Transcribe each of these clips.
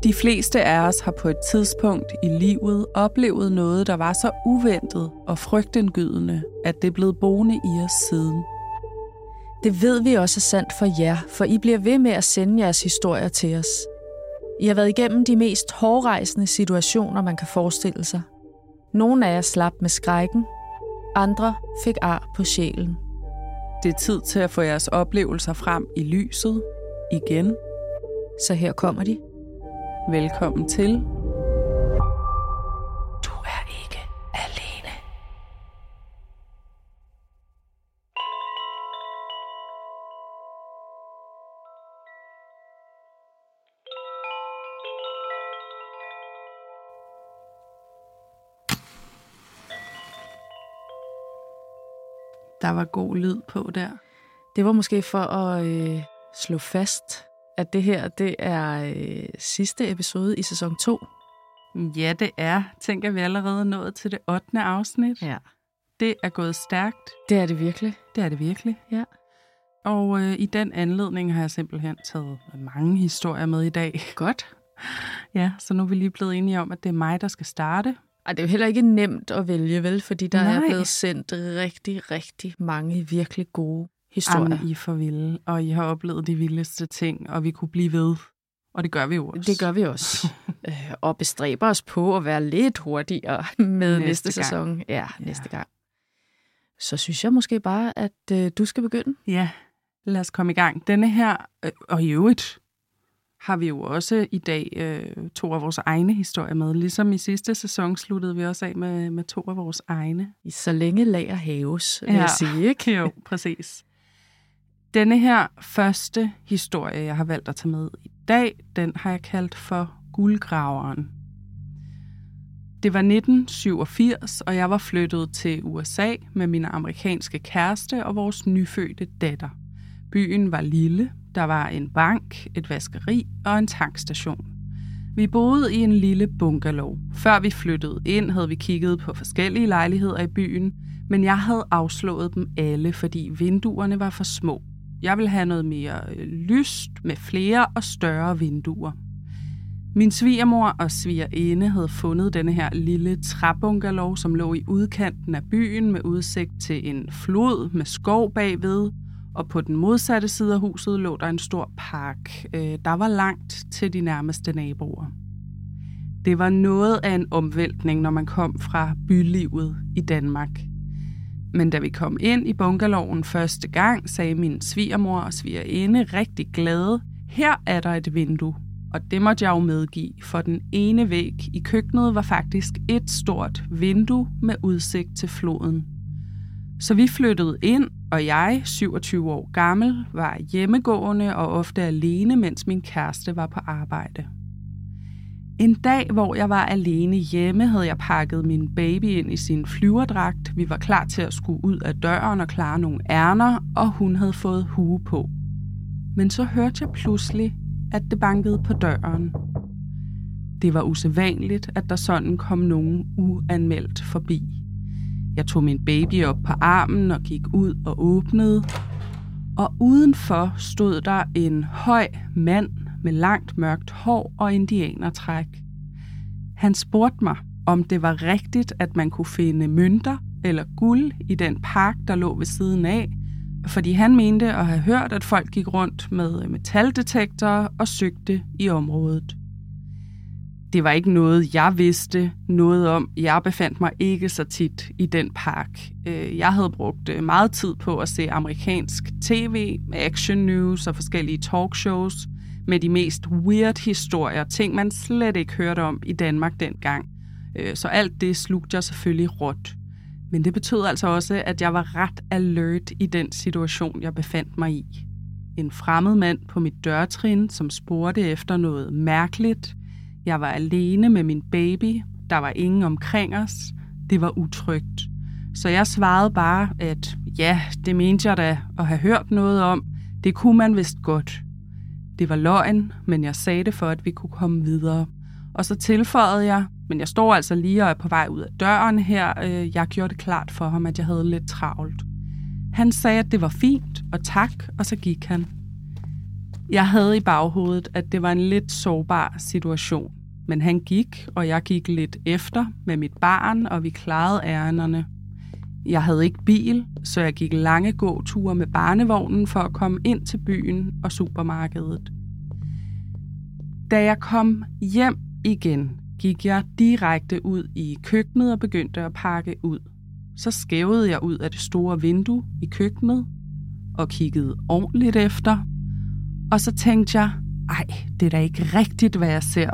De fleste af os har på et tidspunkt i livet oplevet noget, der var så uventet og frygtindgydende, at det er blevet boende i os siden. Det ved vi også er sandt for jer, for I bliver ved med at sende jeres historier til os. I har været igennem de mest hårrejsende situationer, man kan forestille sig. Nogle af jer slap med skrækken, andre fik ar på sjælen. Det er tid til at få jeres oplevelser frem i lyset igen. Så her kommer de. Velkommen til. Du er ikke alene. Der var god lyd på der. Det var måske for at slå fast, at det her, det er sidste episode i sæson 2. Ja, det er. Tænker vi allerede nået til det 8. afsnit. Ja. Det er gået stærkt. Det er det virkelig. Det er det virkelig. Ja. Og i den anledning har jeg simpelthen taget mange historier med i dag. Godt. Ja, så nu er vi lige blevet enige om, at det er mig, der skal starte. Og det er jo heller ikke nemt at vælge, vel? Fordi der Nej. er blevet sendt rigtig, rigtig mange virkelig gode historier. Jamen, I er for vilde, og I har oplevet de vildeste ting, og vi kunne blive ved. Og det gør vi jo også. Det gør vi også. Og bestræber os på at være lidt hurtigere med næste sæson. Ja, næste gang. Så synes jeg måske bare, at du skal begynde. Ja, lad os komme i gang. Denne her, og i øvrigt, har vi jo også i dag 2 af vores egne historier med. Ligesom i sidste sæson sluttede vi også af med 2 af vores egne. Så længe lager haves, vil jeg sige, ikke? Jo, præcis. Denne her første historie, jeg har valgt at tage med i dag, den har jeg kaldt for Guldgraveren. Det var 1987, og jeg var flyttet til USA med min amerikanske kæreste og vores nyfødte datter. Byen var lille. Der var en bank, et vaskeri og en tankstation. Vi boede i en lille bungalow. Før vi flyttede ind, havde vi kigget på forskellige lejligheder i byen, men jeg havde afslået dem alle, fordi vinduerne var for små. Jeg ville have noget mere lyst med flere og større vinduer. Min svigermor og svigerinde havde fundet denne her lille træbungalow, som lå i udkanten af byen med udsigt til en flod med skov bagved, og på den modsatte side af huset lå der en stor park. Der var langt til de nærmeste naboer. Det var noget af en omvæltning, når man kom fra bylivet i Danmark. Men da vi kom ind i bungalowen første gang, sagde min svigermor og svigerinde rigtig glade, her er der et vindue. Og det måtte jeg jo medgive, for den ene væg i køkkenet var faktisk et stort vindue med udsigt til floden. Så vi flyttede ind, og jeg, 27 år gammel, var hjemmegående og ofte alene, mens min kæreste var på arbejde. En dag, hvor jeg var alene hjemme, havde jeg pakket min baby ind i sin flyverdragt. Vi var klar til at skulle ud af døren og klare nogle ærner, og hun havde fået hue på. Men så hørte jeg pludselig, at det bankede på døren. Det var usædvanligt, at der sådan kom nogen uanmeldt forbi. Jeg tog min baby op på armen og gik ud og åbnede. Og udenfor stod der en høj mand med langt mørkt hår og indianertræk. Han spurgte mig, om det var rigtigt, at man kunne finde mønter eller guld i den park, der lå ved siden af, fordi han mente at have hørt, at folk gik rundt med metaldetektorer og søgte i området. Det var ikke noget, jeg vidste noget om. Jeg befandt mig ikke så tit i den park. Jeg havde brugt meget tid på at se amerikansk tv, action news og forskellige talkshows med de mest weird historier, ting man slet ikke hørte om i Danmark dengang. Så alt det slugte jeg selvfølgelig råt. Men det betød altså også, at jeg var ret alert i den situation, jeg befandt mig i. En fremmed mand på mit dørtrin, som spurgte efter noget mærkeligt. Jeg var alene med min baby. Der var ingen omkring os. Det var utrygt. Så jeg svarede bare, at ja, det mente jeg da at have hørt noget om. Det kunne man vist godt. Det var løgn, men jeg sagde det for, at vi kunne komme videre. Og så tilføjede jeg, men jeg står altså lige og er på vej ud af døren her. Jeg gjorde det klart for ham, at jeg havde lidt travlt. Han sagde, at det var fint, og tak, og så gik han. Jeg havde i baghovedet, at det var en lidt sårbar situation. Men han gik, og jeg gik lidt efter med mit barn, og vi klarede ærenderne. Jeg havde ikke bil, så jeg gik lange gåture med barnevognen for at komme ind til byen og supermarkedet. Da jeg kom hjem igen, gik jeg direkte ud i køkkenet og begyndte at pakke ud. Så skævede jeg ud af det store vindue i køkkenet og kiggede ordentligt efter. Og så tænkte jeg, ej, det er da ikke rigtigt, hvad jeg ser.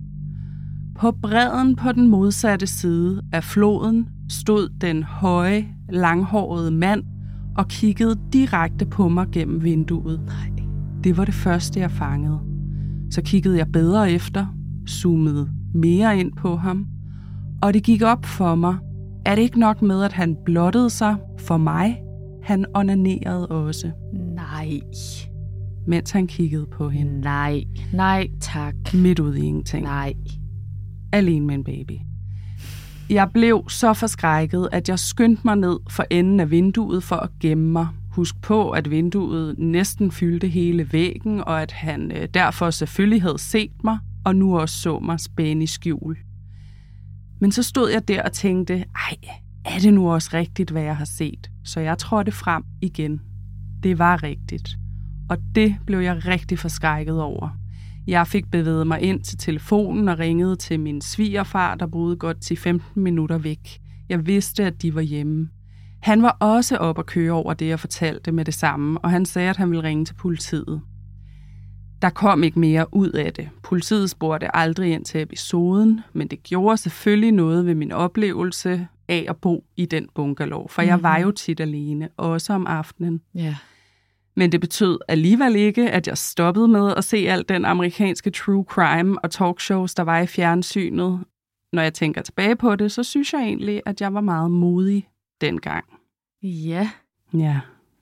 På bredden på den modsatte side af floden stod den høje, langhårede mand og kiggede direkte på mig gennem vinduet. Nej, det var det første, jeg fangede. Så kiggede jeg bedre efter, zoomede mere ind på ham, og det gik op for mig. Er det ikke nok med, at han blottede sig for mig? Han onanerede også. Nej. Mens han kiggede på hende. Nej tak. Midt ud i ingenting. Nej. Alene med en baby. Jeg blev så forskrækket, at jeg skyndte mig ned for enden af vinduet for at gemme mig. Husk på, at vinduet næsten fyldte hele væggen, og at han derfor selvfølgelig havde set mig, og nu også så mig spænde i skjul. Men så stod jeg der og tænkte, ej, er det nu også rigtigt, hvad jeg har set? Så jeg trådte frem igen. Det var rigtigt. Og det blev jeg rigtig forskrækket over. Jeg fik bevæget mig ind til telefonen og ringede til min svigerfar, der boede godt 10-15 minutter væk. Jeg vidste, at de var hjemme. Han var også op at køre over det, jeg fortalte med det samme, og han sagde, at han ville ringe til politiet. Der kom ikke mere ud af det. Politiet spurgte aldrig ind til episoden, men det gjorde selvfølgelig noget ved min oplevelse af at bo i den bungalow, for jeg var jo tit alene, også om aftenen. Ja. Men det betød alligevel ikke, at jeg stoppede med at se al den amerikanske true crime og talkshows, der var i fjernsynet. Når jeg tænker tilbage på det, så synes jeg egentlig, at jeg var meget modig dengang. Ja. Ja.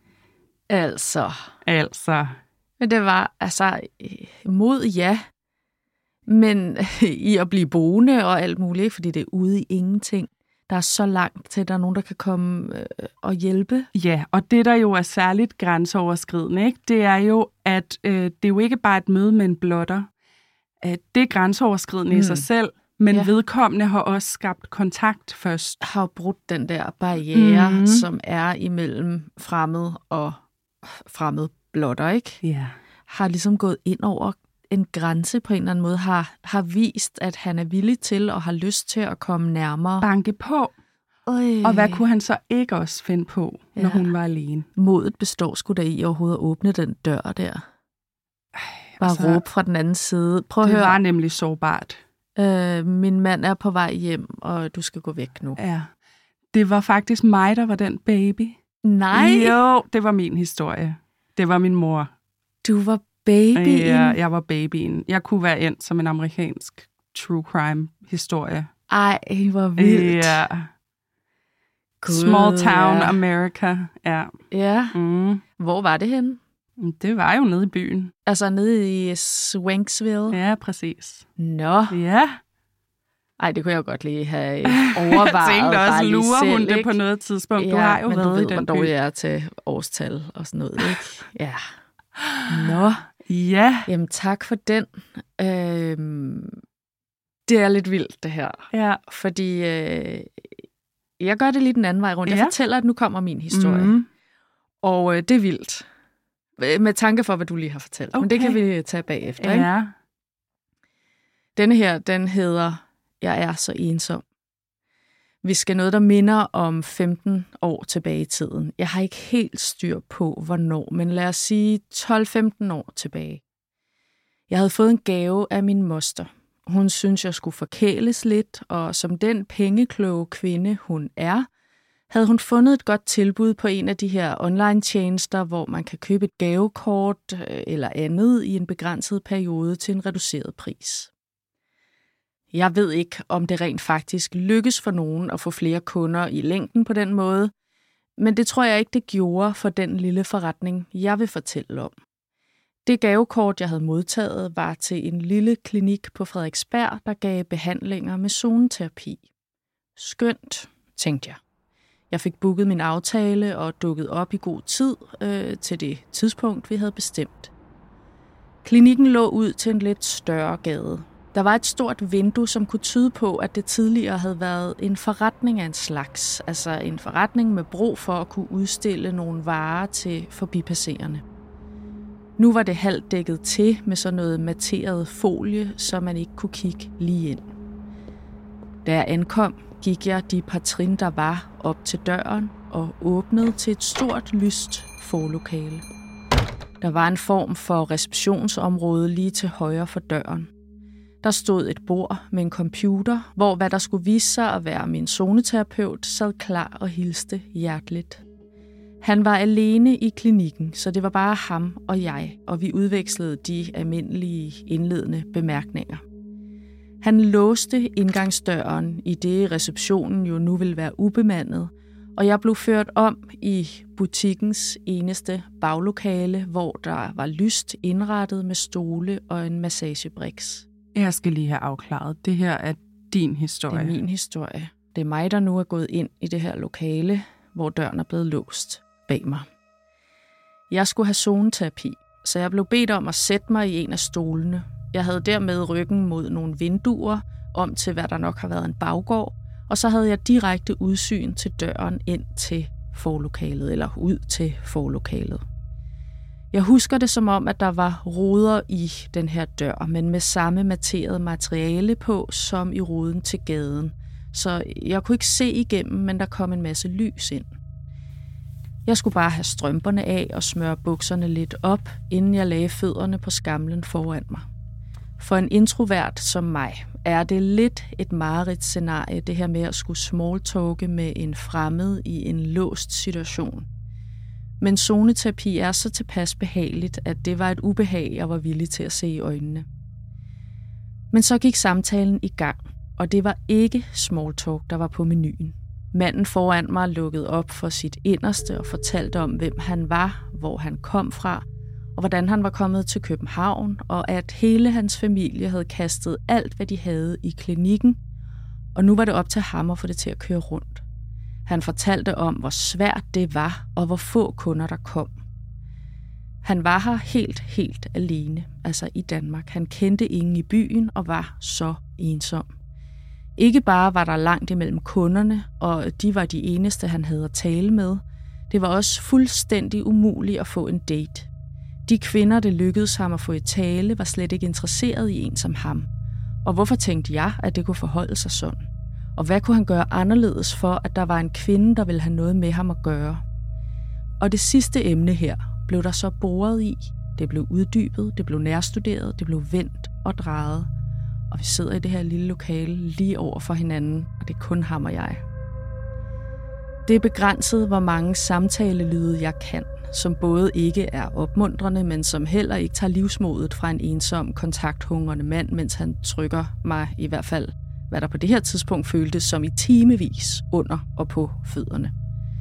Altså. Men det var mod ja, men i at blive boende og alt muligt, fordi det er ude i ingenting. Der er så langt til, at der er nogen, der kan komme og hjælpe. Ja, og det, der jo er særligt grænseoverskridende, ikke? Det er jo, at det er jo ikke bare et møde med en blotter. Det er grænseoverskridende i sig selv, men vedkommende har også skabt kontakt først. Har brudt den der barriere, som er imellem fremmed og fremmed blotter, ikke? Ja. Har ligesom gået ind over en grænse på en eller anden måde, har vist, at han er villig til og har lyst til at komme nærmere. Banke på. Og hvad kunne han så ikke også finde på, når hun var alene? Modet består sgu da i overhovedet at åbne den dør der. Bare råbe fra den anden side. Prøv at høre. Det var nemlig sårbart. Min mand er på vej hjem, og du skal gå væk nu. Ja. Det var faktisk mig, der var den baby. Nej. Jo, det var min historie. Det var min mor. Du var babyen? Ja, jeg var babyen. Jeg kunne være endt som en amerikansk true crime historie. Ej, hvor vildt. Ja. Small town America. Ja. Ja. Hvor var det henne? Det var jo nede i byen. Altså nede i Swanksville? Ja, præcis. Nå. Ja. Ej, det kunne jeg godt lige have overvejet. Jeg tænkte også, lurer hun det ikke? på noget tidspunkt. Du har jo men været du ved, i den hvor by. dårlig jeg er til årstal og sådan noget, ikke? Ja. Nå. Ja. Jamen, tak for den. Det er lidt vildt, det her. Ja. Fordi jeg gør det lige den anden vej rundt. Jeg fortæller, at nu kommer min historie. Og det er vildt. Med tanke for, hvad du lige har fortalt. Okay. Men det kan vi tage bagefter, ikke? Ja. Denne her, den hedder Jeg er så ensom. Vi skal noget, der minder om 15 år tilbage i tiden. Jeg har ikke helt styr på, hvornår, men lad os sige 12-15 år tilbage. Jeg havde fået en gave af min moster. Hun synes, jeg skulle forkæles lidt, og som den pengekloge kvinde, hun er, havde hun fundet et godt tilbud på en af de her online-tjenester, hvor man kan købe et gavekort eller andet i en begrænset periode til en reduceret pris. Jeg ved ikke, om det rent faktisk lykkes for nogen at få flere kunder i længden på den måde, men det tror jeg ikke, det gjorde for den lille forretning, jeg vil fortælle om. Det gavekort, jeg havde modtaget, var til en lille klinik på Frederiksberg, der gav behandlinger med zoneterapi. Skønt, tænkte jeg. Jeg fik booket min aftale og dukket op i god tid til det tidspunkt, vi havde bestemt. Klinikken lå ud til en lidt større gade. Der var et stort vindue, som kunne tyde på, at det tidligere havde været en forretning af en slags. Altså en forretning med brug for at kunne udstille nogle varer til forbipasserende. Nu var det halvt dækket til med sådan noget materet folie, så man ikke kunne kigge lige ind. Da jeg ankom, gik jeg de par trin, der var, op til døren og åbnede til et stort, lyst forlokale. Der var en form for receptionsområde lige til højre for døren. Der stod et bord med en computer, hvor hvad der skulle vise sig at være min zoneterapeut, sad klar og hilste hjerteligt. Han var alene i klinikken, så det var bare ham og jeg, og vi udvekslede de almindelige indledende bemærkninger. Han låste indgangsdøren, i det receptionen jo nu ville være ubemandet, og jeg blev ført om i butikkens eneste baglokale, hvor der var lyst indrettet med stole og en massagebriks. Jeg skal lige have afklaret. Det her er din historie. Det er min historie. Det er mig, der nu er gået ind i det her lokale, hvor døren er blevet låst bag mig. Jeg skulle have zoneterapi, så jeg blev bedt om at sætte mig i en af stolene. Jeg havde dermed ryggen mod nogle vinduer, om til hvad der nok har været en baggård, og så havde jeg direkte udsyn til døren ind til forlokalet, eller ud til forlokalet. Jeg husker det som om, at der var ruder i den her dør, men med samme materet materiale på, som i ruden til gaden. Så jeg kunne ikke se igennem, men der kom en masse lys ind. Jeg skulle bare have strømperne af og smøre bukserne lidt op, inden jeg lagde fødderne på skamlen foran mig. For en introvert som mig er det lidt et mareridtscenarie, det her med at skulle smalltalke med en fremmed i en låst situation. Men zoneterapi er så tilpas behageligt, at det var et ubehag, jeg var villig til at se i øjnene. Men så gik samtalen i gang, og det var ikke smalltalk, der var på menuen. Manden foran mig lukkede op for sit inderste og fortalte om, hvem han var, hvor han kom fra, og hvordan han var kommet til København, og at hele hans familie havde kastet alt, hvad de havde i klinikken, og nu var det op til ham at få det til at køre rundt. Han fortalte om, hvor svært det var, og hvor få kunder der kom. Han var her helt alene, altså i Danmark. Han kendte ingen i byen og var så ensom. Ikke bare var der langt imellem kunderne, og de var de eneste, han havde at tale med. Det var også fuldstændig umuligt at få en date. De kvinder, det lykkedes ham at få i tale, var slet ikke interesseret i en som ham. Og hvorfor tænkte jeg, at det kunne forholde sig sådan? Og hvad kunne han gøre anderledes for, at der var en kvinde, der ville have noget med ham at gøre? Og det sidste emne her blev der så boret i. Det blev uddybet, det blev nærstuderet, det blev vendt og drejet. Og vi sidder i det her lille lokale lige over for hinanden, og det er kun ham og jeg. Det er begrænset, hvor mange samtalelyde jeg kan, som både ikke er opmuntrende, men som heller ikke tager livsmodet fra en ensom, kontakthungrende mand, mens han trykker mig i hvert fald, hvad der på det her tidspunkt føltes som i timevis under og på fødderne.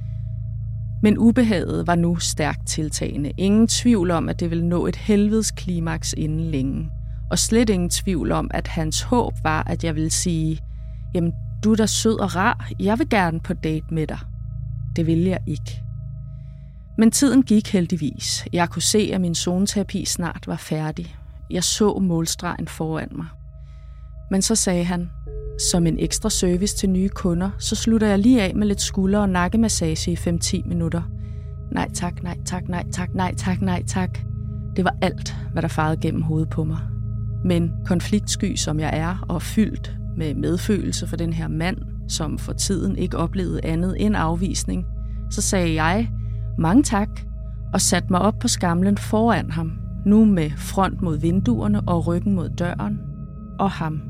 Men ubehaget var nu stærkt tiltagende. Ingen tvivl om, at det ville nå et helvedes klimaks inden længe. Og slet ingen tvivl om, at hans håb var, at jeg ville sige, jamen, du er da sød og rar, jeg vil gerne på date med dig. Det ville jeg ikke. Men tiden gik heldigvis. Jeg kunne se, at min zoneterapi snart var færdig. Jeg så målstregen foran mig. Men så sagde han, som en ekstra service til nye kunder, så slutter jeg lige af med lidt skulder- og nakkemassage i 5-10 minutter. Nej tak, nej tak, nej tak, nej tak, nej tak. Det var alt, hvad der farede gennem hovedet på mig. Men konfliktsky som jeg er, og fyldt med medfølelse for den her mand, som for tiden ikke oplevede andet end afvisning, så sagde jeg, mange tak, og satte mig op på skamlen foran ham, nu med front mod vinduerne og ryggen mod døren, og ham.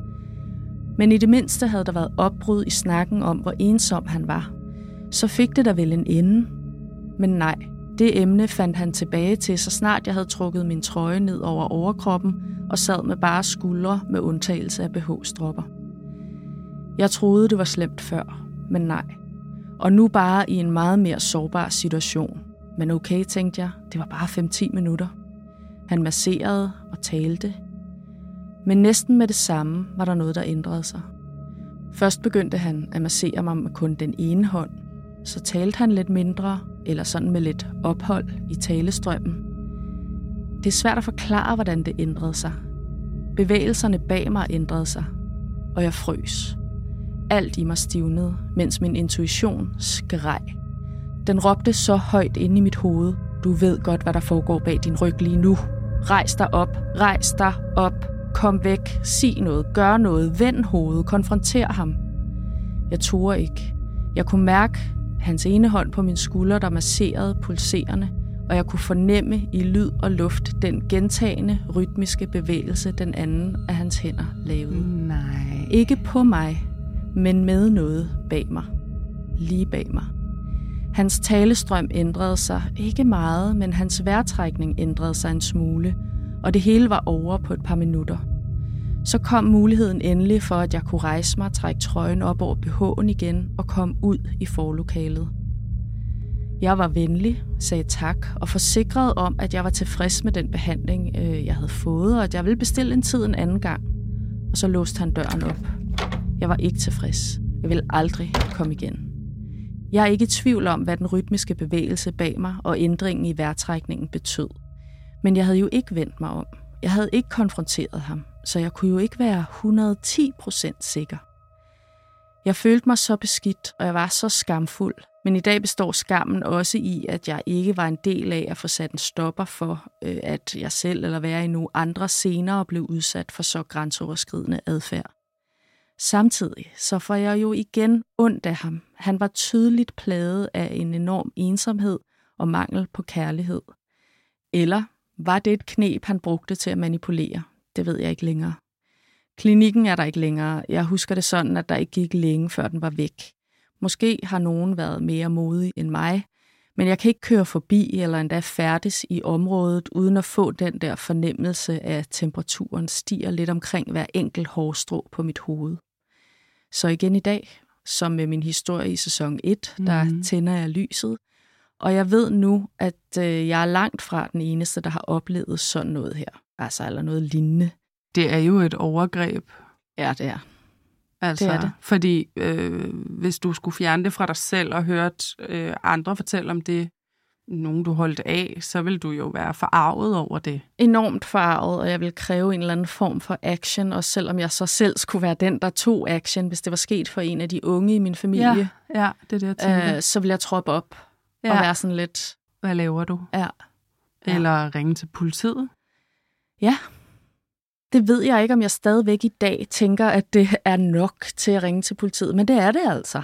Men i det mindste havde der været opbrud i snakken om, hvor ensom han var. Så fik det da vel en ende. Men nej, det emne fandt han tilbage til, så snart jeg havde trukket min trøje ned over overkroppen og sad med bare skuldre med undtagelse af BH-stropper. Jeg troede, det var slemt før, men nej. Og nu bare i en meget mere sårbar situation. Men okay, tænkte jeg, det var bare 5-10 minutter. Han masserede og talte. Men næsten med det samme var der noget, der ændrede sig. Først begyndte han at massere mig med kun den ene hånd. Så talte han lidt mindre, eller sådan med lidt ophold i talestrømmen. Det er svært at forklare, hvordan det ændrede sig. Bevægelserne bag mig ændrede sig, og jeg frøs. Alt i mig stivnede, mens min intuition skreg. Den råbte så højt inde i mit hoved. Du ved godt, hvad der foregår bag din ryg lige nu. Rejs dig op, rejs dig op. Kom væk, sig noget, gør noget, vend hovedet, konfronter ham. Jeg turde ikke. Jeg kunne mærke hans ene hånd på min skulder, der masserede pulserende, og jeg kunne fornemme i lyd og luft den gentagende, rytmiske bevægelse, den anden af hans hænder lavede. Nej. Ikke på mig, men med noget bag mig. Lige bag mig. Hans talestrøm ændrede sig ikke meget, men hans vejrtrækning ændrede sig en smule, og det hele var over på et par minutter. Så kom muligheden endelig for, at jeg kunne rejse mig, trække trøjen op over BH'en igen og komme ud i forlokalet. Jeg var venlig, sagde tak og forsikrede om, at jeg var tilfreds med den behandling, jeg havde fået, og at jeg ville bestille en tid en anden gang. Og så låste han døren op. Jeg var ikke tilfreds. Jeg ville aldrig komme igen. Jeg er ikke i tvivl om, hvad den rytmiske bevægelse bag mig og ændringen i vejrtrækningen betød. Men jeg havde jo ikke vendt mig om. Jeg havde ikke konfronteret ham, så jeg kunne jo ikke være 110% sikker. Jeg følte mig så beskidt, og jeg var så skamfuld. Men i dag består skammen også i, at jeg ikke var en del af at få sat en stopper for, at jeg selv eller være i nogle andre senere blev udsat for så grænseoverskridende adfærd. Samtidig så får jeg jo igen ondt af ham. Han var tydeligt plaget af en enorm ensomhed og mangel på kærlighed. Eller var det et kneb, han brugte til at manipulere? Det ved jeg ikke længere. Klinikken er der ikke længere. Jeg husker det sådan, at der ikke gik længe, før den var væk. Måske har nogen været mere modig end mig, men jeg kan ikke køre forbi eller endda færdes i området, uden at få den der fornemmelse af, at temperaturen stiger lidt omkring hver enkelt hårstrå på mit hoved. Så igen i dag, som med min historie i sæson 1, der tænder jeg lyset, og jeg ved nu, at jeg er langt fra den eneste, der har oplevet sådan noget her. Altså, eller noget lignende. Det er jo et overgreb. Ja, det er. Altså, det er det. Fordi hvis du skulle fjerne det fra dig selv og hørt andre fortælle om det, nogen du holdt af, så vil du jo være forarvet over det. Enormt forarvet, og jeg vil kræve en eller anden form for action, og selvom jeg så selv skulle være den, der tog action, hvis det var sket for en af de unge i min familie, ja det er det, jeg tænker. Så vil jeg troppe op og være sådan lidt... Hvad laver du? Ja. Eller ringe til politiet? Ja. Det ved jeg ikke, om jeg stadigvæk i dag tænker, at det er nok til at ringe til politiet, men det er det altså.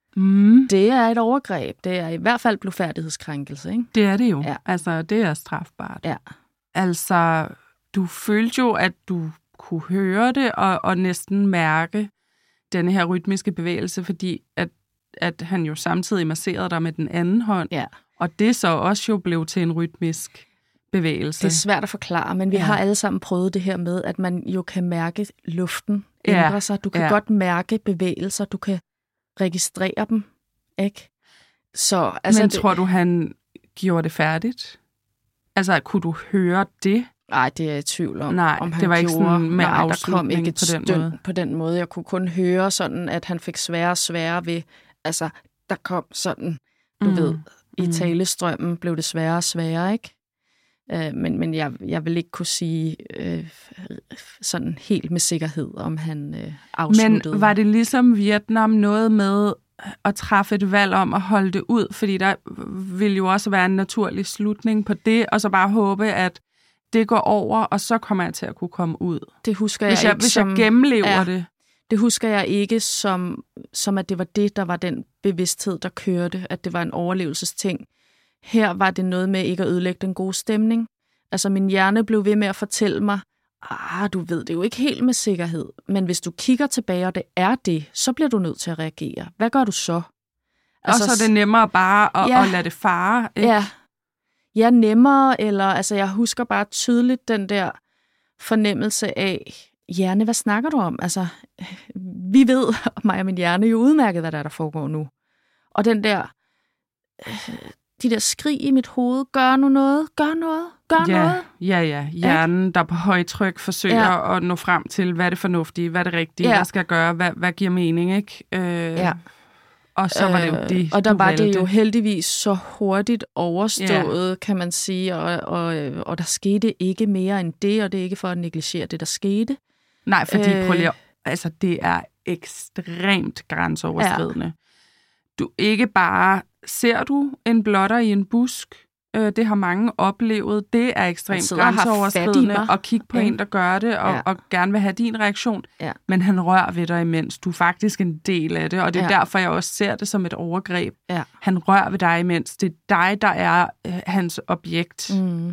Det er et overgreb. Det er i hvert fald blufærdighedskrænkelse, ikke? Det er det jo. Ja. Altså, det er strafbart. Ja. Altså, du følte jo, at du kunne høre det og næsten mærke denne her rytmiske bevægelse, fordi at han jo samtidig masserede dig med den anden hånd. Ja. Og det så også jo blev til en rytmisk bevægelse. Det er svært at forklare, men vi har alle sammen prøvet det her med, at man jo kan mærke luften ændre sig. Du kan godt mærke bevægelser, du kan registrere dem, ikke? Så, altså, men tror du, han gjorde det færdigt? Altså, kunne du høre det? Nej, det er jeg i tvivl om. Nej, om han det var ikke gjorde. sådan med afslutning der kom ikke et på den støn måde. På den måde. Jeg kunne kun høre sådan, at han fik sværere og sværere ved, altså, der kom sådan, du ved, i talestrømmen blev det sværere og sværere, ikke? Men jeg vil ikke kunne sige sådan helt med sikkerhed, om han afsluttede. Men var det ligesom Vietnam noget med at træffe et valg om at holde det ud? Fordi der vil jo også være en naturlig slutning på det, og så bare håbe, at det går over, og så kommer jeg til at kunne komme ud. Det husker jeg ikke. Hvis jeg gennemlever det. Det husker jeg ikke som at det var det, der var den bevidsthed, der kørte, at det var en overlevelsesting. Her var det noget med ikke at ødelægge den gode stemning. Altså min hjerne blev ved med at fortælle mig, du ved det jo ikke helt med sikkerhed, men hvis du kigger tilbage, og det er det, så bliver du nødt til at reagere. Hvad gør du så? Altså, og så er det nemmere bare at lade det fare, ikke? Ja, nemmere, eller altså jeg husker bare tydeligt den der fornemmelse af, hjerne, hvad snakker du om? Altså, vi ved, mig og min hjerne, jo udmærket, hvad der foregår nu. Og den der, de der skrig i mit hoved, gør nu noget, gør noget. Ja. Hjernen, der på højtryk forsøger at nå frem til, hvad er det fornuftige, hvad er det rigtige, hvad skal jeg gøre, hvad giver mening, ikke? Og så var det jo det, og der var valgte. det jo heldigvis så hurtigt overstået, kan man sige, og der skete ikke mere end det, og det er ikke for at negligere det, der skete. Nej, fordi prøv lige, altså det er ekstremt grænseoverskridende. Du ikke bare ser du en blotter i en busk. Det har mange oplevet. Det er ekstremt grænseoverskridende at kigge på en, der gør det, og gerne vil have din reaktion. Ja. Men han rører ved dig imens. Du er faktisk en del af det, og det er derfor, jeg også ser det som et overgreb. Ja. Han rører ved dig imens. Det er dig, der er hans objekt.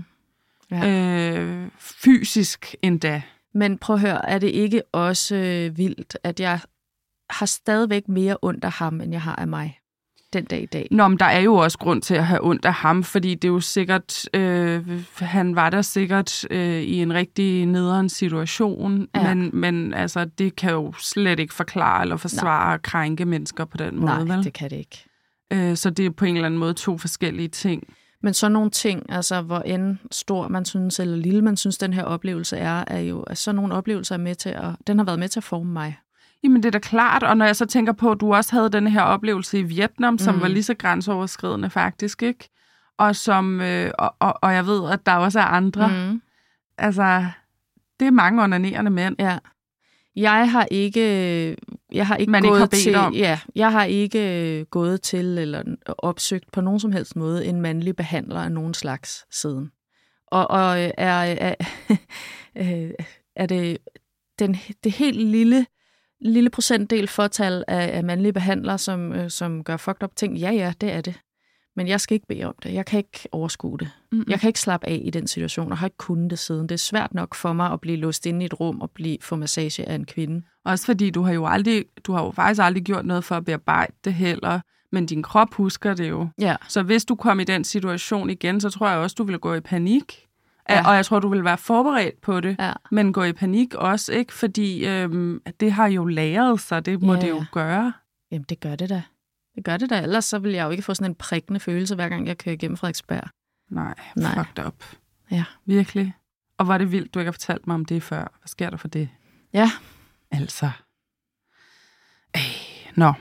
Fysisk endda. Men prøv at høre, er det ikke også vildt, at jeg har stadigvæk mere ondt af ham, end jeg har af mig den dag i dag? Nå, men der er jo også grund til at have ondt af ham, fordi det er jo sikkert, han var der sikkert i en rigtig nederen situation, men altså, det kan jo slet ikke forklare eller forsvare at krænke mennesker på den måde. Nej, vel? Det kan det ikke. Så det er på en eller anden måde 2 forskellige ting. Men så nogle ting, altså hvor end stor man synes, eller lille man synes, den her oplevelse er jo, at sådan nogle oplevelser er med til den har været med til at forme mig. Jamen, det er da klart, og når jeg så tænker på, at du også havde den her oplevelse i Vietnam, som var lige så grænseoverskridende faktisk, ikke? Og som, og jeg ved, at der også er andre. Altså, det er mange onanerende mænd. Ja. Jeg har ikke gået til eller opsøgt på nogen som helst måde en mandlig behandler af nogen slags siden. Og er det det helt lille procentdel fortal af mandlige behandlere, som gør fucked up ting? Ja, det er det. Men jeg skal ikke bede om det. Jeg kan ikke overskue det. Jeg kan ikke slappe af i den situation, og har ikke kunnet det siden. Det er svært nok for mig at blive låst inde i et rum og få massage af en kvinde. Også fordi du har jo faktisk aldrig gjort noget for at bearbejde det heller, men din krop husker det jo. Ja. Så hvis du kom i den situation igen, så tror jeg også, du ville gå i panik. Ja. Og jeg tror, du vil være forberedt på det, men gå i panik også, ikke? Fordi det har jo læret sig, det må det jo gøre. Jamen, det gør det da. Det gør det da, ellers så vil jeg jo ikke få sådan en prikkende følelse, hver gang jeg kører igennem Frederiksberg. Nej, fucked up. Ja. Virkelig. Og var det vildt, du ikke har fortalt mig om det før. Hvad sker der for det? Ja. Altså. Nå.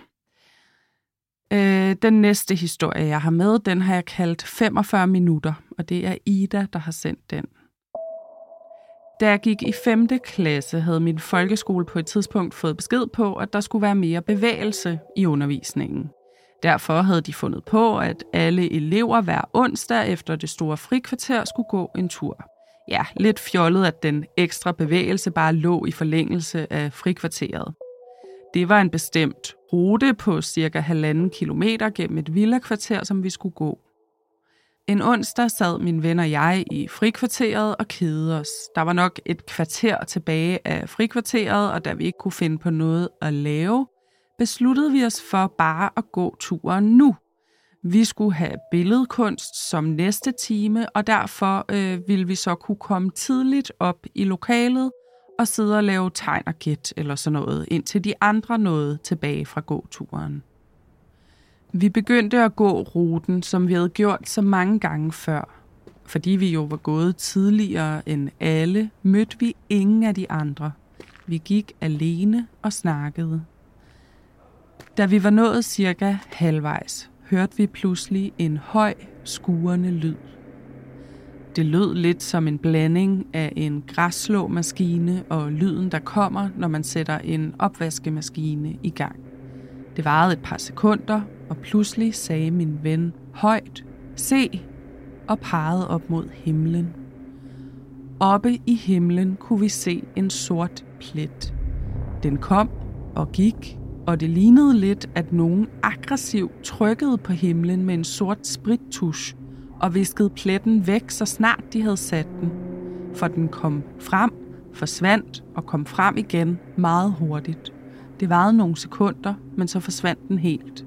Den næste historie, jeg har med, den har jeg kaldt 45 minutter, og det er Ida, der har sendt den. Da jeg gik i 5. klasse, havde min folkeskole på et tidspunkt fået besked på, at der skulle være mere bevægelse i undervisningen. Derfor havde de fundet på, at alle elever hver onsdag efter det store frikvarter skulle gå en tur. Ja, lidt fjollet, at den ekstra bevægelse bare lå i forlængelse af frikvarteret. Det var en bestemt rute på cirka 1,5 kilometer gennem et villakvarter, som vi skulle gå. En onsdag sad min ven og jeg i frikvarteret og kedede os. Der var nok et kvarter tilbage af frikvarteret, og da vi ikke kunne finde på noget at lave, besluttede vi os for bare at gå turen nu. Vi skulle have billedkunst som næste time, og derfor ville vi så kunne komme tidligt op i lokalet og sidde og lave tegn og gæt eller sådan noget, indtil de andre nåede tilbage fra gåturen. Vi begyndte at gå ruten, som vi havde gjort så mange gange før. Fordi vi jo var gået tidligere end alle, mødte vi ingen af de andre. Vi gik alene og snakkede. Da vi var nået cirka halvvejs, hørte vi pludselig en høj, skurrende lyd. Det lød lidt som en blanding af en græsslåmaskine og lyden, der kommer, når man sætter en opvaskemaskine i gang. Det varede et par sekunder, og pludselig sagde min ven højt, "Se!" og pegede op mod himlen. Oppe i himlen kunne vi se en sort plet. Den kom og gik, og det lignede lidt, at nogen aggressivt trykkede på himlen med en sort sprittusch og viskede pletten væk, så snart de havde sat den. For den kom frem, forsvandt og kom frem igen meget hurtigt. Det varede nogle sekunder, men så forsvandt den helt.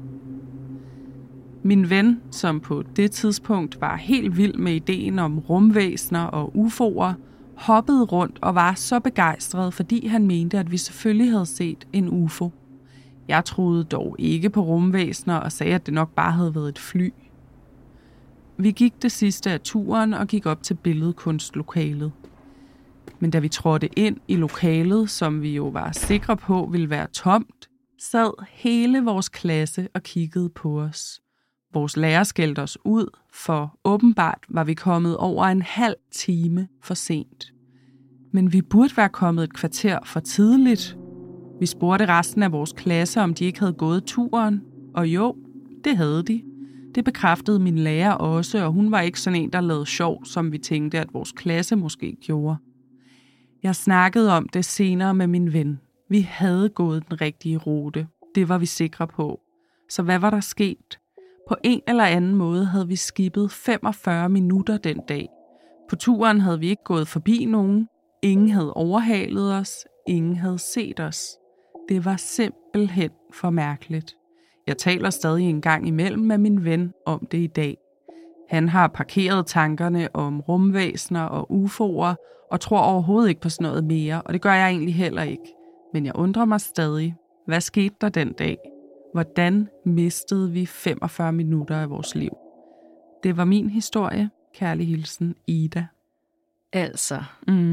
Min ven, som på det tidspunkt var helt vild med ideen om rumvæsener og UFO'er, hoppede rundt og var så begejstret, fordi han mente, at vi selvfølgelig havde set en UFO. Jeg troede dog ikke på rumvæsener og sagde, at det nok bare havde været et fly. Vi gik det sidste af turen og gik op til billedkunstlokalet. Men da vi trådte ind i lokalet, som vi jo var sikre på ville være tomt, sad hele vores klasse og kiggede på os. Vores lærer skældte os ud, for åbenbart var vi kommet over en halv time for sent. Men vi burde være kommet et kvarter for tidligt. Vi spurgte resten af vores klasse, om de ikke havde gået turen, og jo, det havde de. Det bekræftede min lærer også, og hun var ikke sådan en, der lavede sjov, som vi tænkte, at vores klasse måske gjorde. Jeg snakkede om det senere med min ven. Vi havde gået den rigtige rute. Det var vi sikre på. Så hvad var der sket? På en eller anden måde havde vi skippet 45 minutter den dag. På turen havde vi ikke gået forbi nogen. Ingen havde overhalet os. Ingen havde set os. Det var simpelthen for mærkeligt. Jeg taler stadig en gang imellem med min ven om det i dag. Han har parkeret tankerne om rumvæsener og UFO'er og tror overhovedet ikke på sådan noget mere, og det gør jeg egentlig heller ikke. Men jeg undrer mig stadig. Hvad skete der den dag? Hvordan mistede vi 45 minutter af vores liv? Det var min historie. Kærlig hilsen, Ida. Altså,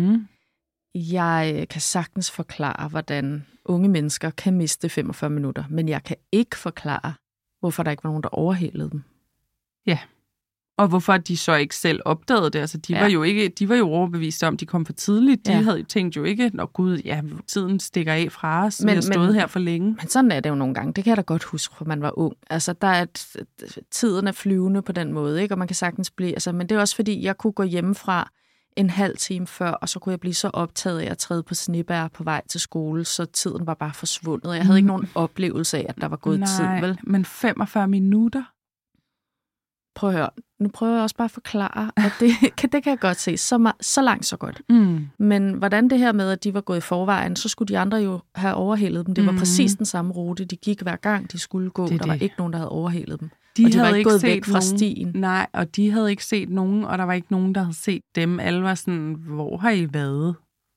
jeg kan sagtens forklare, hvordan unge mennesker kan miste 45 minutter, men jeg kan ikke forklare, hvorfor der ikke var nogen, der overhalede dem. Ja, og hvorfor de så ikke selv opdagede det. Altså, de var jo overbeviste om, de kom for tidligt. De havde tænkt jo ikke, gud, tiden stikker af fra os, vi har stået her for længe. Men sådan er det jo nogle gange. Det kan jeg da godt huske, for man var ung. Altså, tiden er flyvende på den måde, ikke? Og man kan sagtens blive... Altså, men det er også fordi, jeg kunne gå hjemmefra en halv time før, og så kunne jeg blive så optaget af at træde på snebær på vej til skole, så tiden var bare forsvundet. Jeg havde ikke nogen oplevelse af, at der var gået tid, vel? Men 45 minutter? Prøv at høre. Nu prøver jeg også bare at forklare, og det kan jeg godt se. Så langt, så godt. Men hvordan det her med, at de var gået i forvejen, så skulle de andre jo have overhalet dem. Det var præcis den samme rute, de gik hver gang, de skulle gå. Der var ikke nogen, der havde overhalet dem. De havde ikke gået set væk fra stien. Nej, og de havde ikke set nogen, og der var ikke nogen, der havde set dem. Alle var sådan, hvor har I været?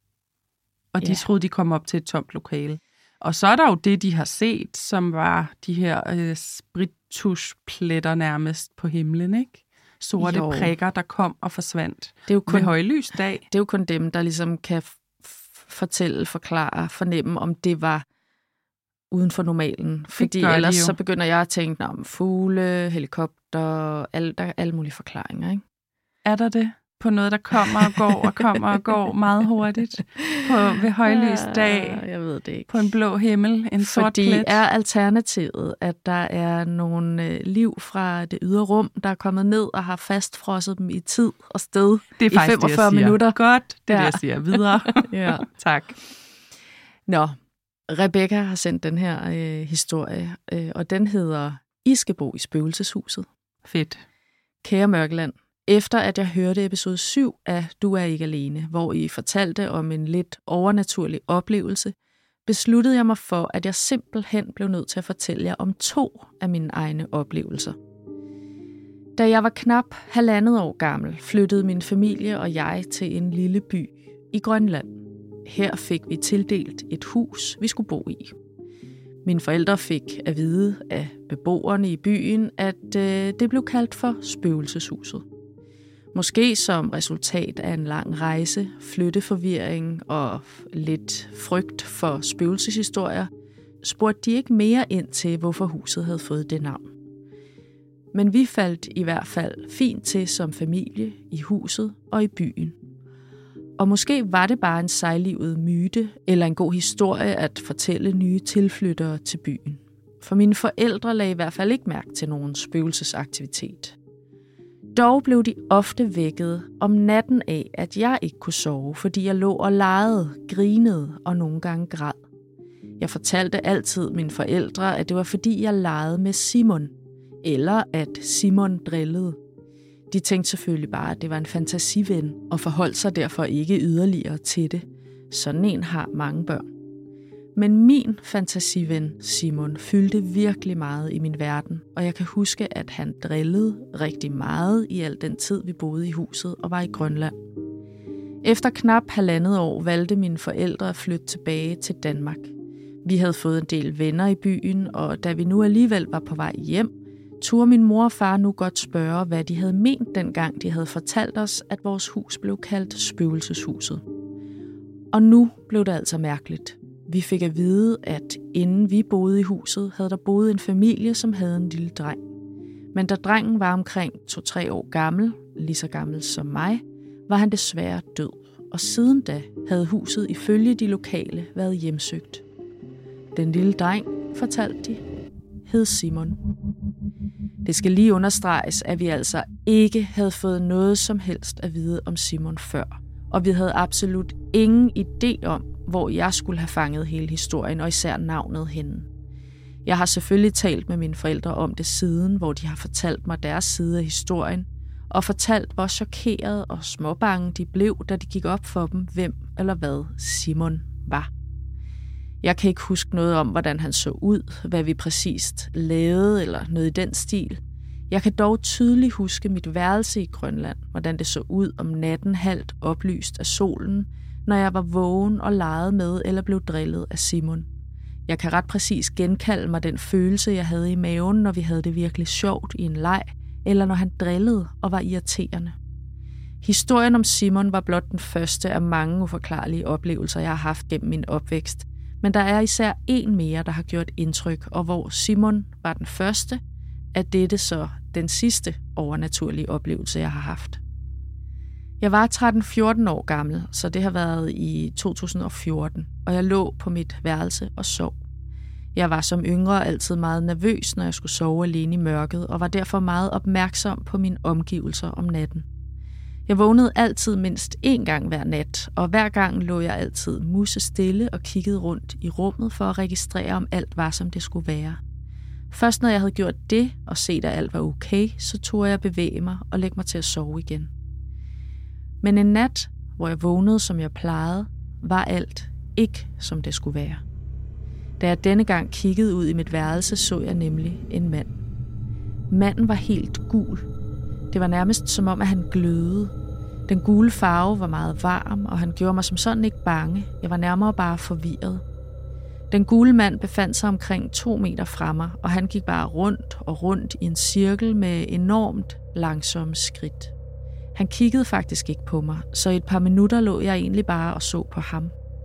Og de troede, de kom op til et tomt lokale. Og så er der jo det, de har set, som var de her sprittuschpletter nærmest på himlen, ikke? Sorte prikker, der kom og forsvandt. Det er jo kun ved højlysdag. Det er jo kun dem, der ligesom kan fortælle, forklare, fornemme, om det var uden for normalen. Fordi ellers så begynder jeg at tænke om fugle, helikopter, alle mulige forklaringer, ikke? Er der det? På noget, der kommer og går meget hurtigt ved højlysdag. Jeg ved det ikke. På en blå himmel, en sort plet. Fordi er alternativet, at der er nogle liv fra det ydre rum, der er kommet ned og har fastfrosset dem i tid og sted i 45 minutter. Godt, det er det, jeg siger. Videre. Ja. Tak. Nå, Rebecca har sendt den her historie, og den hedder I skal bo i spøgelseshuset. Fedt. Kære Mørkeland, efter at jeg hørte episode 7 af Du er ikke alene, hvor I fortalte om en lidt overnaturlig oplevelse, besluttede jeg mig for, at jeg simpelthen blev nødt til at fortælle jer om 2 af mine egne oplevelser. Da jeg var knap 1,5 år gammel, flyttede min familie og jeg til en lille by i Grønland. Her fik vi tildelt et hus, vi skulle bo i. Mine forældre fik at vide af beboerne i byen, at det blev kaldt for spøgelseshuset. Måske som resultat af en lang rejse, flytteforvirring og lidt frygt for spøgelseshistorier, spurgte de ikke mere ind til, hvorfor huset havde fået det navn. Men vi faldt i hvert fald fint til som familie i huset og i byen. Og måske var det bare en sejlivet myte eller en god historie at fortælle nye tilflyttere til byen. For mine forældre lagde i hvert fald ikke mærke til nogen spøgelsesaktivitet. Dog blev de ofte vækket om natten af, at jeg ikke kunne sove, fordi jeg lå og legede, grinede og nogle gange græd. Jeg fortalte altid mine forældre, at det var fordi jeg legede med Simon, eller at Simon drillede. De tænkte selvfølgelig bare, at det var en fantasiven, og forholdt sig derfor ikke yderligere til det. Sådan en har mange børn. Men min fantasiven Simon fyldte virkelig meget i min verden, og jeg kan huske, at han drillede rigtig meget i al den tid, vi boede i huset og var i Grønland. Efter knap 1,5 år valgte mine forældre at flytte tilbage til Danmark. Vi havde fået en del venner i byen, og da vi nu alligevel var på vej hjem, turde min mor og far nu godt spørge, hvad de havde ment dengang, de havde fortalt os, at vores hus blev kaldt spøgelseshuset. Og nu blev det altså mærkeligt. Vi fik at vide, at inden vi boede i huset, havde der boet en familie, som havde en lille dreng. Men da drengen var omkring 2-3 år gammel, lige så gammel som mig, var han desværre død. Og siden da havde huset ifølge de lokale været hjemsøgt. Den lille dreng, fortalte de, hed Simon. Det skal lige understreges, at vi altså ikke havde fået noget som helst at vide om Simon før. Og vi havde absolut ingen idé om, hvor jeg skulle have fanget hele historien, og især navnet hende. Jeg har selvfølgelig talt med mine forældre om det siden, hvor de har fortalt mig deres side af historien, og fortalt, hvor chokeret og småbange de blev, da det gik op for dem, hvem eller hvad Simon var. Jeg kan ikke huske noget om, hvordan han så ud, hvad vi præcist lavede eller noget i den stil. Jeg kan dog tydeligt huske mit værelse i Grønland, hvordan det så ud om natten halvt oplyst af solen, når jeg var vågen og legede med eller blev drillet af Simon. Jeg kan ret præcis genkalde mig den følelse, jeg havde i maven, når vi havde det virkelig sjovt i en leg, eller når han drillede og var irriterende. Historien om Simon var blot den første af mange uforklarlige oplevelser, jeg har haft gennem min opvækst, men der er især en mere, der har gjort indtryk, og hvor Simon var den første, er dette så den sidste overnaturlige oplevelse, jeg har haft. Jeg var 13-14 år gammel, så det har været i 2014, og jeg lå på mit værelse og sov. Jeg var som yngre altid meget nervøs, når jeg skulle sove alene i mørket, og var derfor meget opmærksom på mine omgivelser om natten. Jeg vågnede altid mindst 1 gang hver nat, og hver gang lå jeg altid musestille og kiggede rundt i rummet for at registrere, om alt var, som det skulle være. Først når jeg havde gjort det og set, at alt var okay, så turde jeg bevæge mig og lægge mig til at sove igen. Men en nat, hvor jeg vågnede, som jeg plejede, var alt ikke, som det skulle være. Da jeg denne gang kiggede ud i mit værelse, så jeg nemlig en mand. Manden var helt gul. Det var nærmest som om, at han glødede. Den gule farve var meget varm, og han gjorde mig som sådan ikke bange. Jeg var nærmere bare forvirret. Den gule mand befandt sig omkring 2 meter fra mig, og han gik bare rundt og rundt i en cirkel med enormt langsomme skridt. Han kiggede faktisk ikke på mig, så i et par minutter lå jeg egentlig bare og så på ham.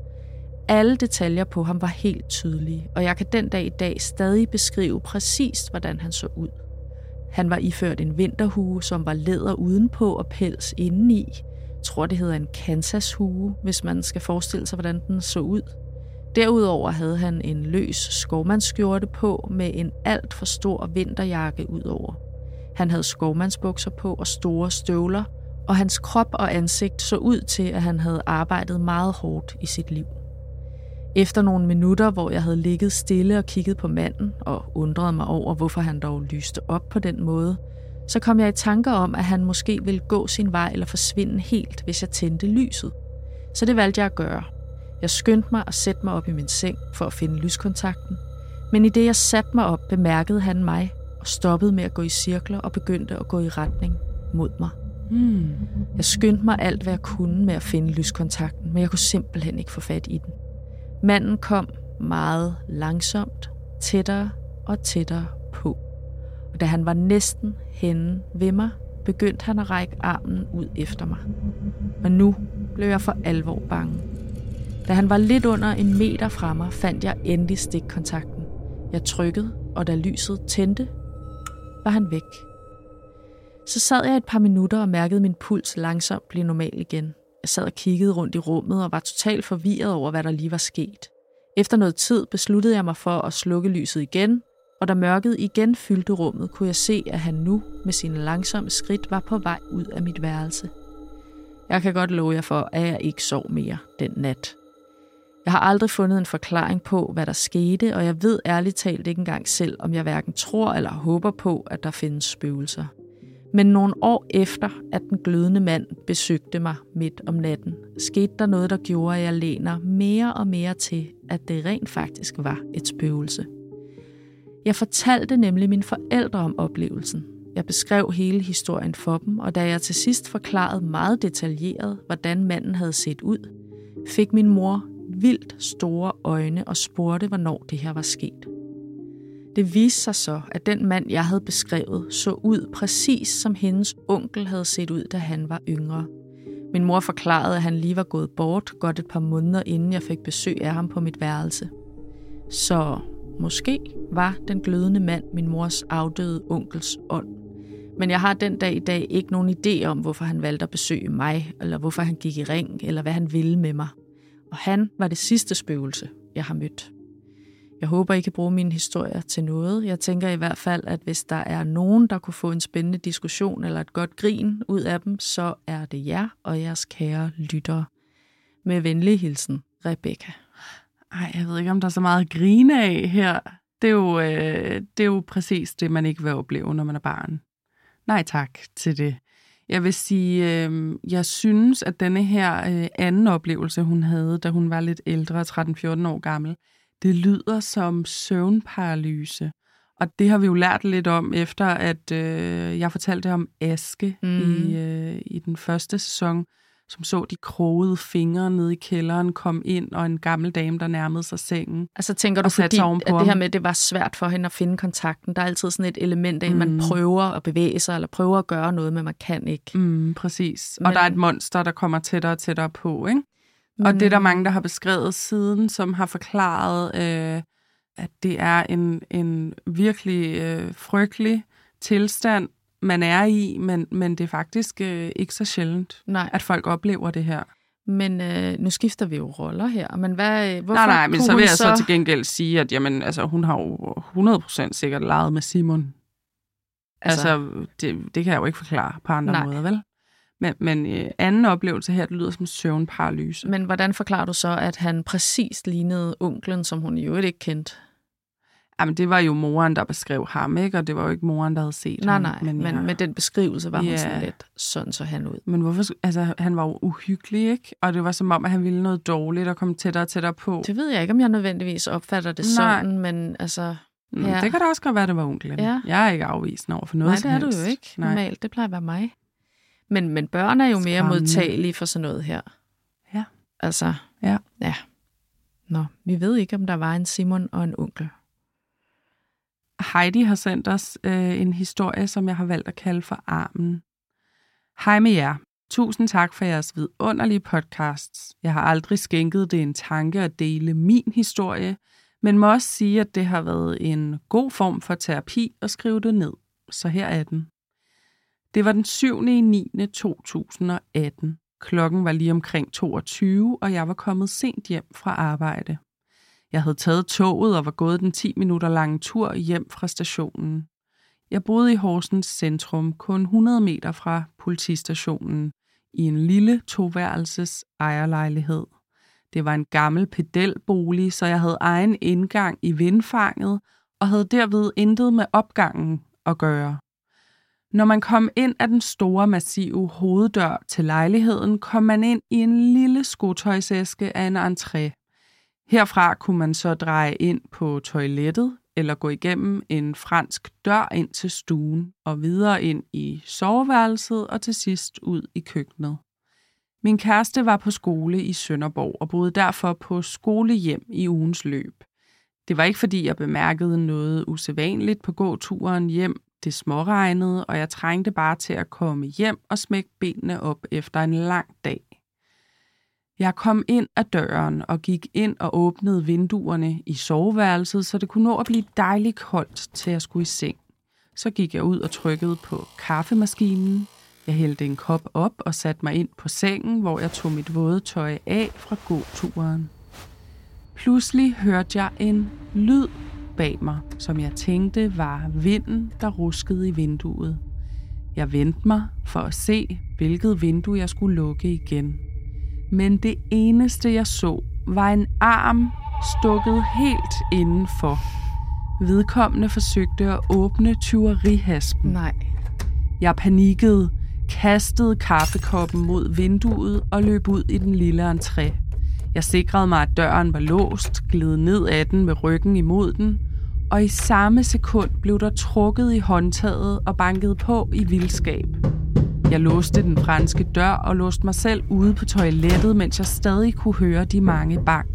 Alle detaljer på ham var helt tydelige, og jeg kan den dag i dag stadig beskrive præcist, hvordan han så ud. Han var iført en vinterhue, som var læder udenpå og pels indeni. Jeg tror, det hedder en Kansas-hue, hvis man skal forestille sig, hvordan den så ud. Derudover havde han en løs skovmandsskjorte på med en alt for stor vinterjakke udover. Han havde skovmandsbukser på og store støvler, og hans krop og ansigt så ud til, at han havde arbejdet meget hårdt i sit liv. Efter nogle minutter, hvor jeg havde ligget stille og kigget på manden og undrede mig over, hvorfor han dog lyste op på den måde, så kom jeg i tanker om, at han måske ville gå sin vej eller forsvinde helt, hvis jeg tændte lyset. Så det valgte jeg at gøre. Jeg skyndte mig at sætte mig op i min seng for at finde lyskontakten, men i det jeg satte mig op, bemærkede han mig og stoppede med at gå i cirkler og begyndte at gå i retning mod mig. Jeg skyndte mig alt, hvad jeg kunne med at finde lyskontakten, men jeg kunne simpelthen ikke få fat i den. Manden kom meget langsomt, tættere og tættere på. Og da han var næsten henne ved mig, begyndte han at række armen ud efter mig. Og nu blev jeg for alvor bange. Da han var lidt under 1 meter fra mig, fandt jeg endelig stikkontakten. Jeg trykkede, og da lyset tændte, var han væk. Så sad jeg et par minutter og mærkede min puls langsomt blive normal igen. Jeg sad og kiggede rundt i rummet og var totalt forvirret over, hvad der lige var sket. Efter noget tid besluttede jeg mig for at slukke lyset igen, og da mørket igen fyldte rummet, kunne jeg se, at han nu med sine langsomme skridt var på vej ud af mit værelse. Jeg kan godt love jer for, at jeg ikke sov mere den nat. Jeg har aldrig fundet en forklaring på, hvad der skete, og jeg ved ærligt talt ikke engang selv, om jeg hverken tror eller håber på, at der findes spøgelser. Men nogle år efter, at den glødende mand besøgte mig midt om natten, skete der noget, der gjorde, at jeg læner mere og mere til, at det rent faktisk var et spøgelse. Jeg fortalte nemlig mine forældre om oplevelsen. Jeg beskrev hele historien for dem, og da jeg til sidst forklarede meget detaljeret, hvordan manden havde set ud, fik min mor vildt store øjne og spurgte, hvornår det her var sket. Det viste sig så, at den mand, jeg havde beskrevet, så ud præcis som hendes onkel havde set ud, da han var yngre. Min mor forklarede, at han lige var gået bort godt et par måneder, inden jeg fik besøg af ham på mit værelse. Så måske var den glødende mand min mors afdøde onkels ånd. Men jeg har den dag i dag ikke nogen idé om, hvorfor han valgte at besøge mig, eller hvorfor han gik i ring, eller hvad han ville med mig. Og han var det sidste spøgelse, jeg har mødt. Jeg håber, I kan bruge mine historier til noget. Jeg tænker i hvert fald, at hvis der er nogen, der kunne få en spændende diskussion eller et godt grin ud af dem, så er det jer og jeres kære lyttere. Med venlig hilsen, Rebecca. Ej, jeg ved ikke, om der er så meget at grine af her. Det er jo præcis det, man ikke vil opleve, når man er barn. Nej tak til det. Jeg vil sige, jeg synes, at denne her anden oplevelse, hun havde, da hun var lidt ældre, 13-14 år gammel, det lyder som søvnparalyse. Og det har vi jo lært lidt om, efter at jeg fortalte om Aske i den første sæson, som så de krogede fingre nede i kælderen, kom ind, og en gammel dame, der nærmede sig sengen. Altså tænker du, fordi at det her med, det var svært for hende at finde kontakten? Der er altid sådan et element af, at man prøver at bevæge sig, eller prøver at gøre noget, men man kan ikke. Præcis. Og der er et monster, der kommer tættere og tættere på, ikke? Og det er der mange, der har beskrevet siden, som har forklaret, at det er en virkelig frygtelig tilstand, man er i, men det er faktisk ikke så sjældent, at folk oplever det her. Men nu skifter vi jo roller her. Men hvorfor nej, men så vil jeg så til gengæld sige, at jamen, altså, hun har jo 100% sikkert leget med Simon. Altså det kan jeg jo ikke forklare på andre måder, vel? Men anden oplevelse her, det lyder som søvnparalyse. Men hvordan forklarer du så, at han præcis lignede onklen, som hun jo ikke kendte? Jamen, det var jo moren, der beskrev ham, ikke? Og det var jo ikke moren, der havde set ham. Nej, men med den beskrivelse var hun sådan lidt, sådan så han ud. Men hvorfor? Altså, han var jo uhyggelig, ikke? Og det var som om, at han ville noget dårligt og kom tættere og tættere på. Det ved jeg ikke, om jeg nødvendigvis opfatter det sådan, men altså... Ja. Det kan da også godt være, det var onklen. Ja. Jeg er ikke afvisende over for noget som helst. Nej, det er du jo ikke. Normalt, det plejer at være mig. Men børn er jo mere modtagelige for sådan noget her. Ja. Altså, ja. Nå, vi ved ikke, om der var en Simon og en onkel. Heidi har sendt os en historie, som jeg har valgt at kalde for Armen. Hej med jer. Tusind tak for jeres vidunderlige podcasts. Jeg har aldrig skænket det en tanke at dele min historie, men må også sige, at det har været en god form for terapi at skrive det ned. Så her er den. Det var den 7.9.2018. Klokken var lige omkring 22, og jeg var kommet sent hjem fra arbejde. Jeg havde taget toget og var gået den 10 minutter lange tur hjem fra stationen. Jeg boede i Horsens centrum, kun 100 meter fra politistationen, i en lille toværelses ejerlejlighed. Det var en gammel pedelbolig, så jeg havde egen indgang i vindfanget og havde derved intet med opgangen at gøre. Når man kom ind af den store, massive hoveddør til lejligheden, kom man ind i en lille skotøjsæske af en entré. Herfra kunne man så dreje ind på toilettet eller gå igennem en fransk dør ind til stuen og videre ind i soveværelset og til sidst ud i køkkenet. Min kæreste var på skole i Sønderborg og boede derfor på skolehjem i ugens løb. Det var ikke fordi jeg bemærkede noget usædvanligt på gåturen hjem. Det småregnede, og jeg trængte bare til at komme hjem og smække benene op efter en lang dag. Jeg kom ind ad døren og gik ind og åbnede vinduerne i soveværelset, så det kunne nå at blive dejligt koldt, til jeg skulle i seng. Så gik jeg ud og trykkede på kaffemaskinen. Jeg hældte en kop op og satte mig ind på sengen, hvor jeg tog mit våde tøj af fra gåturen. Pludselig hørte jeg en lyd bag mig, som jeg tænkte var vinden, der ruskede i vinduet. Jeg vendte mig for at se, hvilket vindue jeg skulle lukke igen. Men det eneste, jeg så, var en arm stukket helt indenfor. Vedkommende forsøgte at åbne tyverihaspen. Nej. Jeg panikkede, kastede kaffekoppen mod vinduet og løb ud i den lille entré. Jeg sikrede mig, at døren var låst, gled ned ad den med ryggen imod den, og i samme sekund blev der trukket i håndtaget og banket på i vildskab. Jeg låste den franske dør og låste mig selv ude på toilettet, mens jeg stadig kunne høre de mange bank.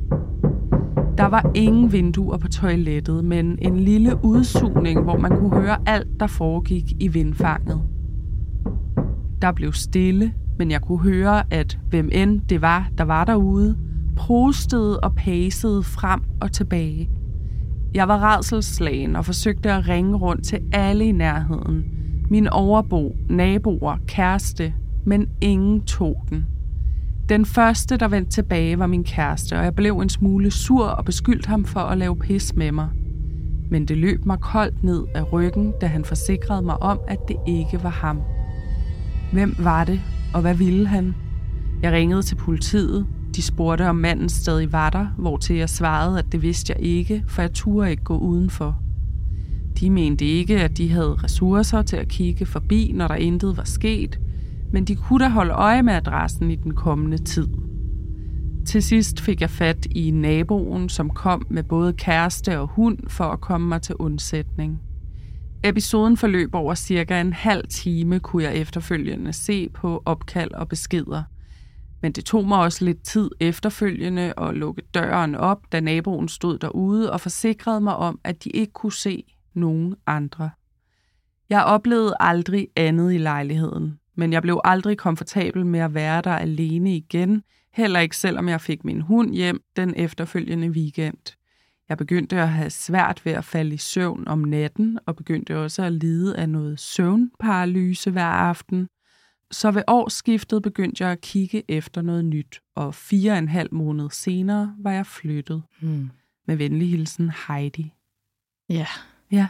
Der var ingen vinduer på toilettet, men en lille udsugning, hvor man kunne høre alt, der foregik i vindfanget. Der blev stille men jeg kunne høre, at hvem end det var, der var derude, prostede og pacede frem og tilbage. Jeg var rædselsslagen og forsøgte at ringe rundt til alle i nærheden. Min overbo, naboer, kæreste, men ingen tog den. Den første, der vendte tilbage, var min kæreste, og jeg blev en smule sur og beskyldte ham for at lave pis med mig. Men det løb mig koldt ned af ryggen, da han forsikrede mig om, at det ikke var ham. Hvem var det, og hvad ville han? Jeg ringede til politiet. De spurgte, om manden stadig var der, hvortil jeg svarede, at det vidste jeg ikke, for jeg turde ikke gå udenfor. De mente ikke, at de havde ressourcer til at kigge forbi, når der intet var sket, men de kunne da holde øje med adressen i den kommende tid. Til sidst fik jeg fat i naboen, som kom med både kæreste og hund for at komme mig til undsætning. Episoden forløb over cirka en halv time, kunne jeg efterfølgende se på opkald og beskeder. Men det tog mig også lidt tid efterfølgende at lukke døren op, da naboen stod derude og forsikrede mig om, at de ikke kunne se nogen andre. Jeg oplevede aldrig andet i lejligheden, men jeg blev aldrig komfortabel med at være der alene igen, heller ikke selvom jeg fik min hund hjem den efterfølgende weekend. Jeg begyndte at have svært ved at falde i søvn om natten, og begyndte også at lide af noget søvnparalyse hver aften. Så ved årsskiftet begyndte jeg at kigge efter noget nyt, og 4,5 måneder senere var jeg flyttet. Med venlig hilsen, Heidi. Ja. Ja.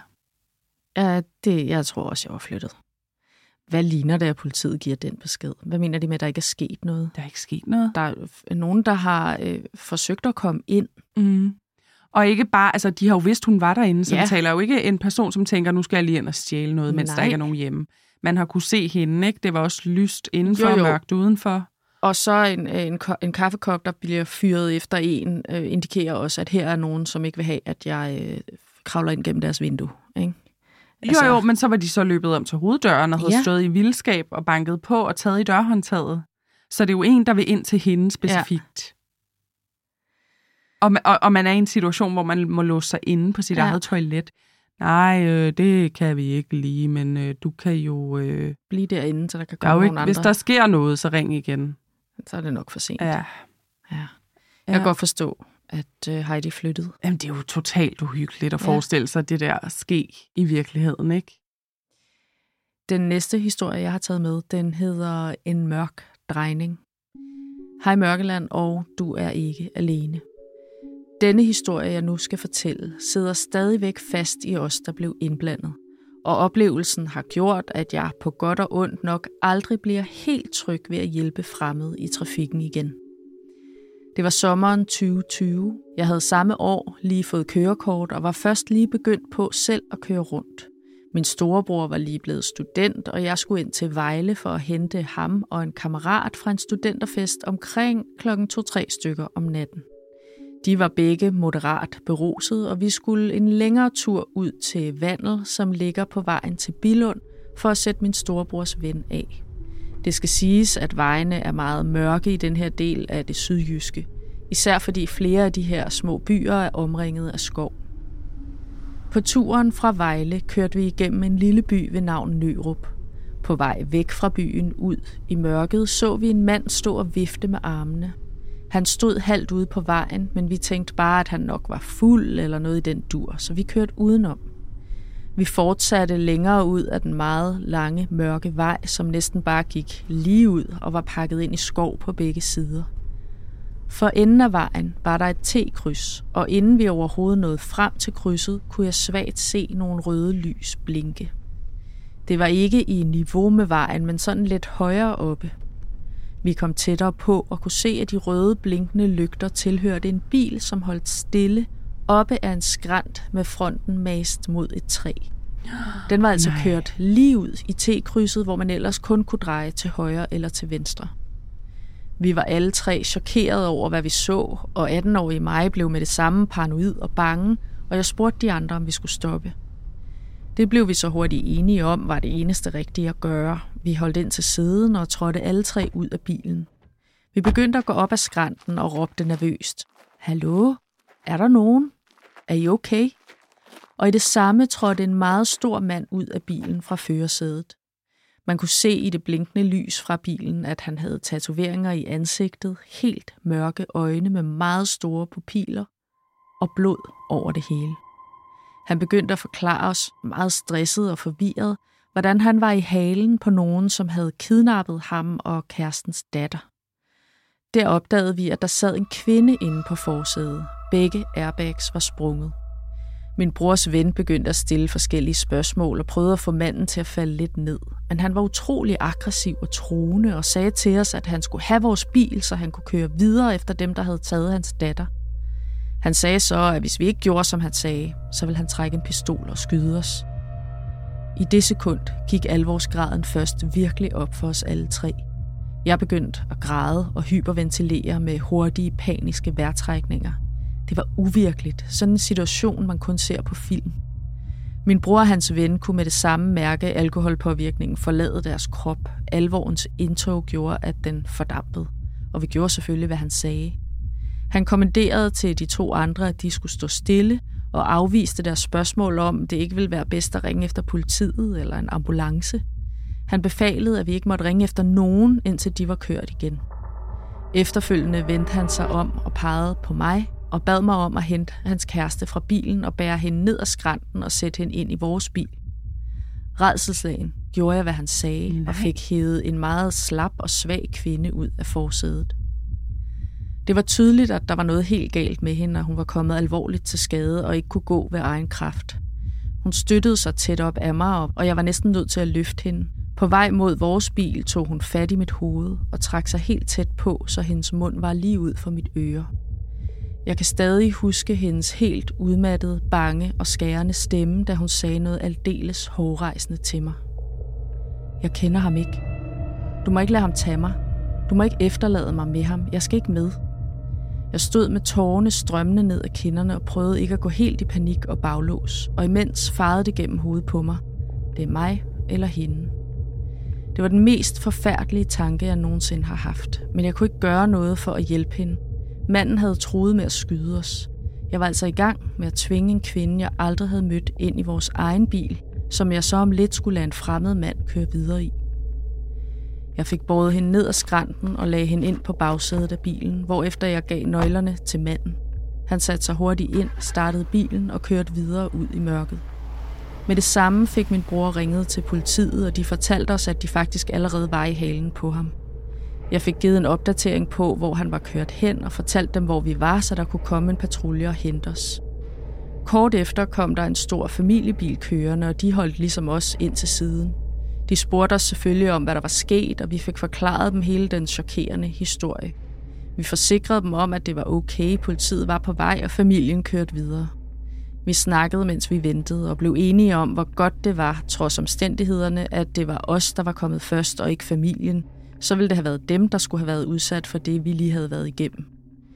Jeg tror også, jeg var flyttet. Hvad ligner det, at politiet giver den besked? Hvad mener de med, at der ikke er sket noget? Der er ikke sket noget. Der er nogen, der har forsøgt at komme ind. Og ikke bare, altså de har jo vidst, hun var derinde, så vi taler jo ikke en person, som tænker, nu skal jeg lige ind og stjæle noget, mens der ikke er nogen hjemme. Man har kunne se hende, ikke? Det var også lyst indenfor og mørkt udenfor. Og så en kaffekop, der bliver fyret efter en, indikerer også, at her er nogen, som ikke vil have, at jeg kravler ind gennem deres vindue, ikke? Altså, jo, men så var de så løbet om til hoveddøren og havde stået i vildskab og banket på og taget i dørhåndtaget. Så det er jo en, der vil ind til hende specifikt. Ja. Og man er i en situation, hvor man må låse sig inde på sit eget toilet. Nej, det kan vi ikke lige, men du kan jo... blive derinde, så der kan komme nogen andre. Hvis der sker noget, så ring igen. Så er det nok for sent. Ja. Jeg kan godt forstå, at Heidi flyttede. Jamen, det er jo totalt uhyggeligt at forestille sig det der ske i virkeligheden, ikke? Den næste historie, jeg har taget med, den hedder En mørk drejning. Hej Mørkeland, og du er ikke alene. Denne historie, jeg nu skal fortælle, sidder stadigvæk fast i os, der blev indblandet. Og oplevelsen har gjort, at jeg på godt og ondt nok aldrig bliver helt tryg ved at hjælpe fremmede i trafikken igen. Det var sommeren 2020. Jeg havde samme år lige fået kørekort og var først lige begyndt på selv at køre rundt. Min storebror var lige blevet student, og jeg skulle ind til Vejle for at hente ham og en kammerat fra en studenterfest omkring 2-3 stykker om natten. De var begge moderat beruset, og vi skulle en længere tur ud til Vandel, som ligger på vejen til Billund, for at sætte min storebrors ven af. Det skal siges, at vejene er meget mørke i den her del af det sydjyske, især fordi flere af de her små byer er omringet af skov. På turen fra Vejle kørte vi igennem en lille by ved navn Nørup. På vej væk fra byen ud i mørket så vi en mand stå og vifte med armene. Han stod halvt ude på vejen, men vi tænkte bare, at han nok var fuld eller noget i den dur, så vi kørte udenom. Vi fortsatte længere ud af den meget lange, mørke vej, som næsten bare gik lige ud og var pakket ind i skov på begge sider. For enden af vejen var der et T-kryds, og inden vi overhovedet nåede frem til krydset, kunne jeg svagt se nogle røde lys blinke. Det var ikke i niveau med vejen, men sådan lidt højere oppe. Vi kom tættere på og kunne se, at de røde blinkende lygter tilhørte en bil, som holdt stille oppe af en skrænt med fronten mast mod et træ. Den var altså kørt lige ud i T-krydset, hvor man ellers kun kunne dreje til højre eller til venstre. Vi var alle tre chokerede over, hvad vi så, og 18-årige mig blev med det samme paranoid og bange, og jeg spurgte de andre, om vi skulle stoppe. Det blev vi så hurtigt enige om, var det eneste rigtige at gøre. Vi holdt ind til siden og trådte alle tre ud af bilen. Vi begyndte at gå op ad skrænten og råbte nervøst: "Hallo? Er der nogen? Er I okay?" Og i det samme trådte en meget stor mand ud af bilen fra førersædet. Man kunne se i det blinkende lys fra bilen, at han havde tatoveringer i ansigtet, helt mørke øjne med meget store pupiller og blod over det hele. Han begyndte at forklare os, meget stresset og forvirret, hvordan han var i halen på nogen, som havde kidnappet ham og kærestens datter. Der opdagede vi, at der sad en kvinde inde på forsædet. Begge airbags var sprunget. Min brors ven begyndte at stille forskellige spørgsmål og prøvede at få manden til at falde lidt ned. Men han var utrolig aggressiv og truende og sagde til os, at han skulle have vores bil, så han kunne køre videre efter dem, der havde taget hans datter. Han sagde så, at hvis vi ikke gjorde, som han sagde, så ville han trække en pistol og skyde os. I det sekund gik alvorsgraden først virkelig op for os alle tre. Jeg begyndte at græde og hyperventilere med hurtige, paniske vejrtrækninger. Det var uvirkeligt. Sådan en situation, man kun ser på film. Min bror og hans ven kunne med det samme mærke alkoholpåvirkningen forlade deres krop. Alvorens indtog gjorde, at den fordampede. Og vi gjorde selvfølgelig, hvad han sagde. Han kommanderede til de to andre, at de skulle stå stille og afviste deres spørgsmål om, det ikke ville være bedst at ringe efter politiet eller en ambulance. Han befalede, at vi ikke måtte ringe efter nogen, indtil de var kørt igen. Efterfølgende vendte han sig om og pegede på mig og bad mig om at hente hans kæreste fra bilen og bære hende ned ad skrænten og sætte hende ind i vores bil. Rædselsslagen gjorde jeg, hvad han sagde, og fik hævet en meget slap og svag kvinde ud af forsædet. Det var tydeligt, at der var noget helt galt med hende, og hun var kommet alvorligt til skade og ikke kunne gå ved egen kraft. Hun støttede sig tæt op af mig, og jeg var næsten nødt til at løfte hende. På vej mod vores bil tog hun fat i mit hoved og trak sig helt tæt på, så hendes mund var lige ud for mit øre. Jeg kan stadig huske hendes helt udmattede, bange og skærende stemme, da hun sagde noget aldeles hårrejsende til mig. Jeg kender ham ikke. Du må ikke lade ham tage mig. Du må ikke efterlade mig med ham. Jeg skal ikke med. Jeg stod med tårerne strømmende ned ad kinderne og prøvede ikke at gå helt i panik og baglås, og imens farede det gennem hovedet på mig. Det er mig eller hende. Det var den mest forfærdelige tanke, jeg nogensinde har haft, men jeg kunne ikke gøre noget for at hjælpe hende. Manden havde truet med at skyde os. Jeg var altså i gang med at tvinge en kvinde, jeg aldrig havde mødt, ind i vores egen bil, som jeg så om lidt skulle lade en fremmed mand køre videre i. Jeg fik båret hende ned ad skrænten og lagde hende ind på bagsædet af bilen, hvorefter jeg gav nøglerne til manden. Han satte sig hurtigt ind, startede bilen og kørte videre ud i mørket. Med det samme fik min bror ringet til politiet, og de fortalte os, at de faktisk allerede var i halen på ham. Jeg fik givet en opdatering på, hvor han var kørt hen, og fortalte dem, hvor vi var, så der kunne komme en patrulje og hente os. Kort efter kom der en stor familiebil kørende, og de holdt ligesom os ind til siden. De spurgte os selvfølgelig om, hvad der var sket, og vi fik forklaret dem hele den chokerende historie. Vi forsikrede dem om, at det var okay, politiet var på vej, og familien kørte videre. Vi snakkede, mens vi ventede, og blev enige om, hvor godt det var, trods omstændighederne, at det var os, der var kommet først, og ikke familien. Så ville det have været dem, der skulle have været udsat for det, vi lige havde været igennem.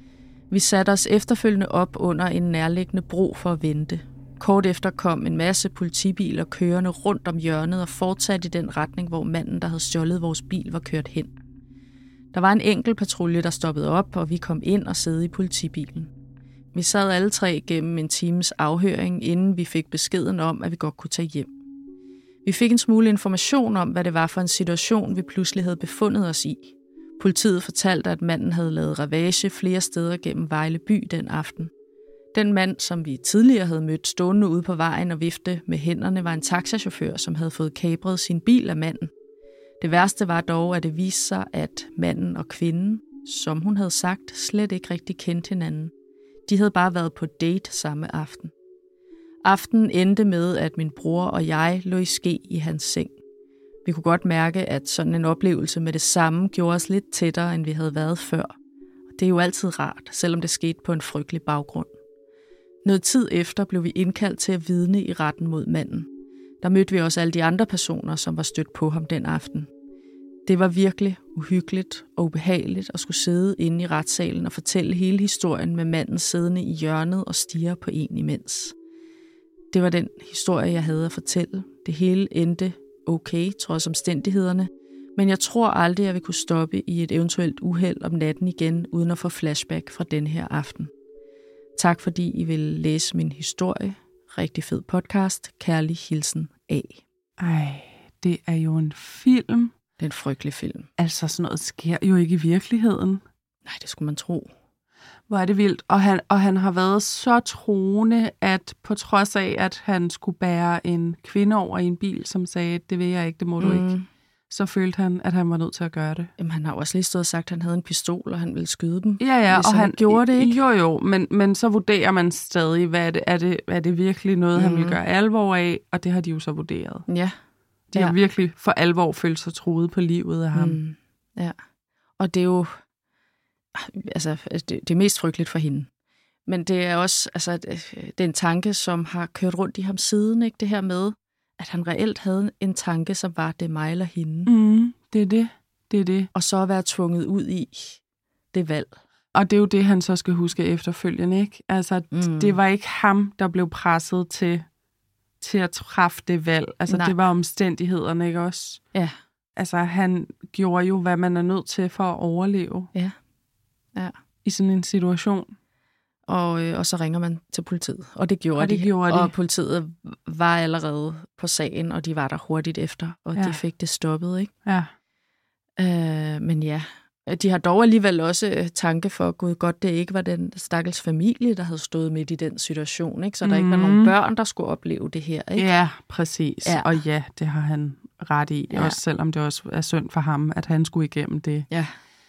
Vi satte os efterfølgende op under en nærliggende bro for at vente. Kort efter kom en masse politibiler kørende rundt om hjørnet og fortsatte i den retning, hvor manden, der havde stjålet vores bil, var kørt hen. Der var en enkelt patrulje, der stoppede op, og vi kom ind og sad i politibilen. Vi sad alle tre gennem en times afhøring, inden vi fik beskeden om, at vi godt kunne tage hjem. Vi fik en smule information om, hvad det var for en situation, vi pludselig havde befundet os i. Politiet fortalte, at manden havde lavet ravage flere steder gennem Vejle by den aften. Den mand, som vi tidligere havde mødt stående ude på vejen og vifte med hænderne, var en taxachauffør, som havde fået kapret sin bil af manden. Det værste var dog, at det viste sig, at manden og kvinden, som hun havde sagt, slet ikke rigtig kendte hinanden. De havde bare været på date samme aften. Aftenen endte med, at min bror og jeg lå i ske i hans seng. Vi kunne godt mærke, at sådan en oplevelse med det samme gjorde os lidt tættere, end vi havde været før. Og det er jo altid rart, selvom det skete på en frygtelig baggrund. Noget tid efter blev vi indkaldt til at vidne i retten mod manden. Der mødte vi også alle de andre personer, som var stødt på ham den aften. Det var virkelig uhyggeligt og ubehageligt at skulle sidde inde i retssalen og fortælle hele historien med manden siddende i hjørnet og stirre på en imens. Det var den historie, jeg havde at fortælle. Det hele endte okay, trods omstændighederne, men jeg tror aldrig, jeg vil kunne stoppe i et eventuelt uheld om natten igen, uden at få flashback fra denne her aften. Tak fordi I vil læse min historie. Rigtig fed podcast. Kærlig hilsen A. Ej, det er jo en film. Det er en frygtelig film. Altså, sådan noget sker jo ikke i virkeligheden. Nej, det skulle man tro. Hvor er det vildt. Og han har været så troende, at på trods af, at han skulle bære en kvinde over i en bil, som sagde, det vil jeg ikke, det må du ikke, så følte han, at han var nødt til at gøre det. Jamen, han har jo også lige stået og sagt, at han havde en pistol, og han ville skyde dem. Ja, og han gjorde det ikke. Jo, men så vurderer man stadig, hvad er det virkelig noget, han vil gøre alvor af, og det har de jo så vurderet. Ja. De har virkelig for alvor følt sig truet på livet af ham. Ja, og det er jo altså, det er mest frygteligt for hende. Men det er også det er en tanke, som har kørt rundt i ham siden, ikke? Det her med, at han reelt havde en tanke, som var, det mig eller hende. Det er det. Og så at være tvunget ud i det valg. Og det er jo det, han så skal huske efterfølgende, ikke? Altså, det var ikke ham, der blev presset til at træffe det valg. Altså, det var omstændighederne, ikke også? Ja. Altså, han gjorde jo, hvad man er nødt til for at overleve. Ja. I sådan en situation. Og så ringer man til politiet. Og det gjorde de. Og politiet var allerede på sagen, og de var der hurtigt efter, og de fik det stoppet, ikke? Ja. Men ja, de har dog alligevel også tanke for, gud godt, det ikke var den stakkels familie, der havde stået midt i den situation, ikke? Så der ikke var nogen børn, der skulle opleve det her, ikke? Ja, præcis. Ja. Og ja, det har han ret i, også selvom det også er synd for ham, at han skulle igennem det. Ja.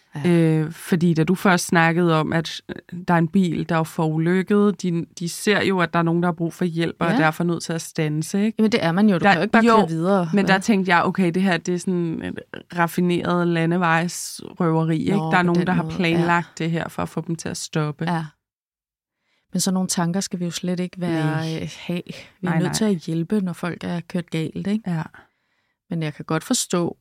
Fordi da du først snakkede om, at der er en bil, der er forulykket, de ser jo, at der er nogen, der har brug for hjælp, og er derfor nødt til at standse, ikke? Jamen det er man jo, du kan jo ikke bare køre videre. Men der tænkte jeg, okay, det her, det er sådan et raffineret landevejsrøveri, ikke? Der er nogen, der har planlagt det her, for at få dem til at stoppe. Ja. Men sådan nogle tanker skal vi jo slet ikke have. Vi er nødt til at hjælpe, når folk er kørt galt, ikke? Ja. Men jeg kan godt forstå,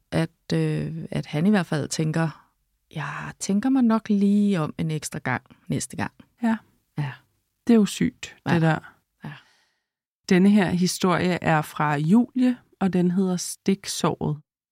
at han i hvert fald tænker, jeg tænker mig nok lige om en ekstra gang næste gang. Ja. Det er jo sygt, det der. Ja. Denne her historie er fra Julie, og den hedder Stiksåret.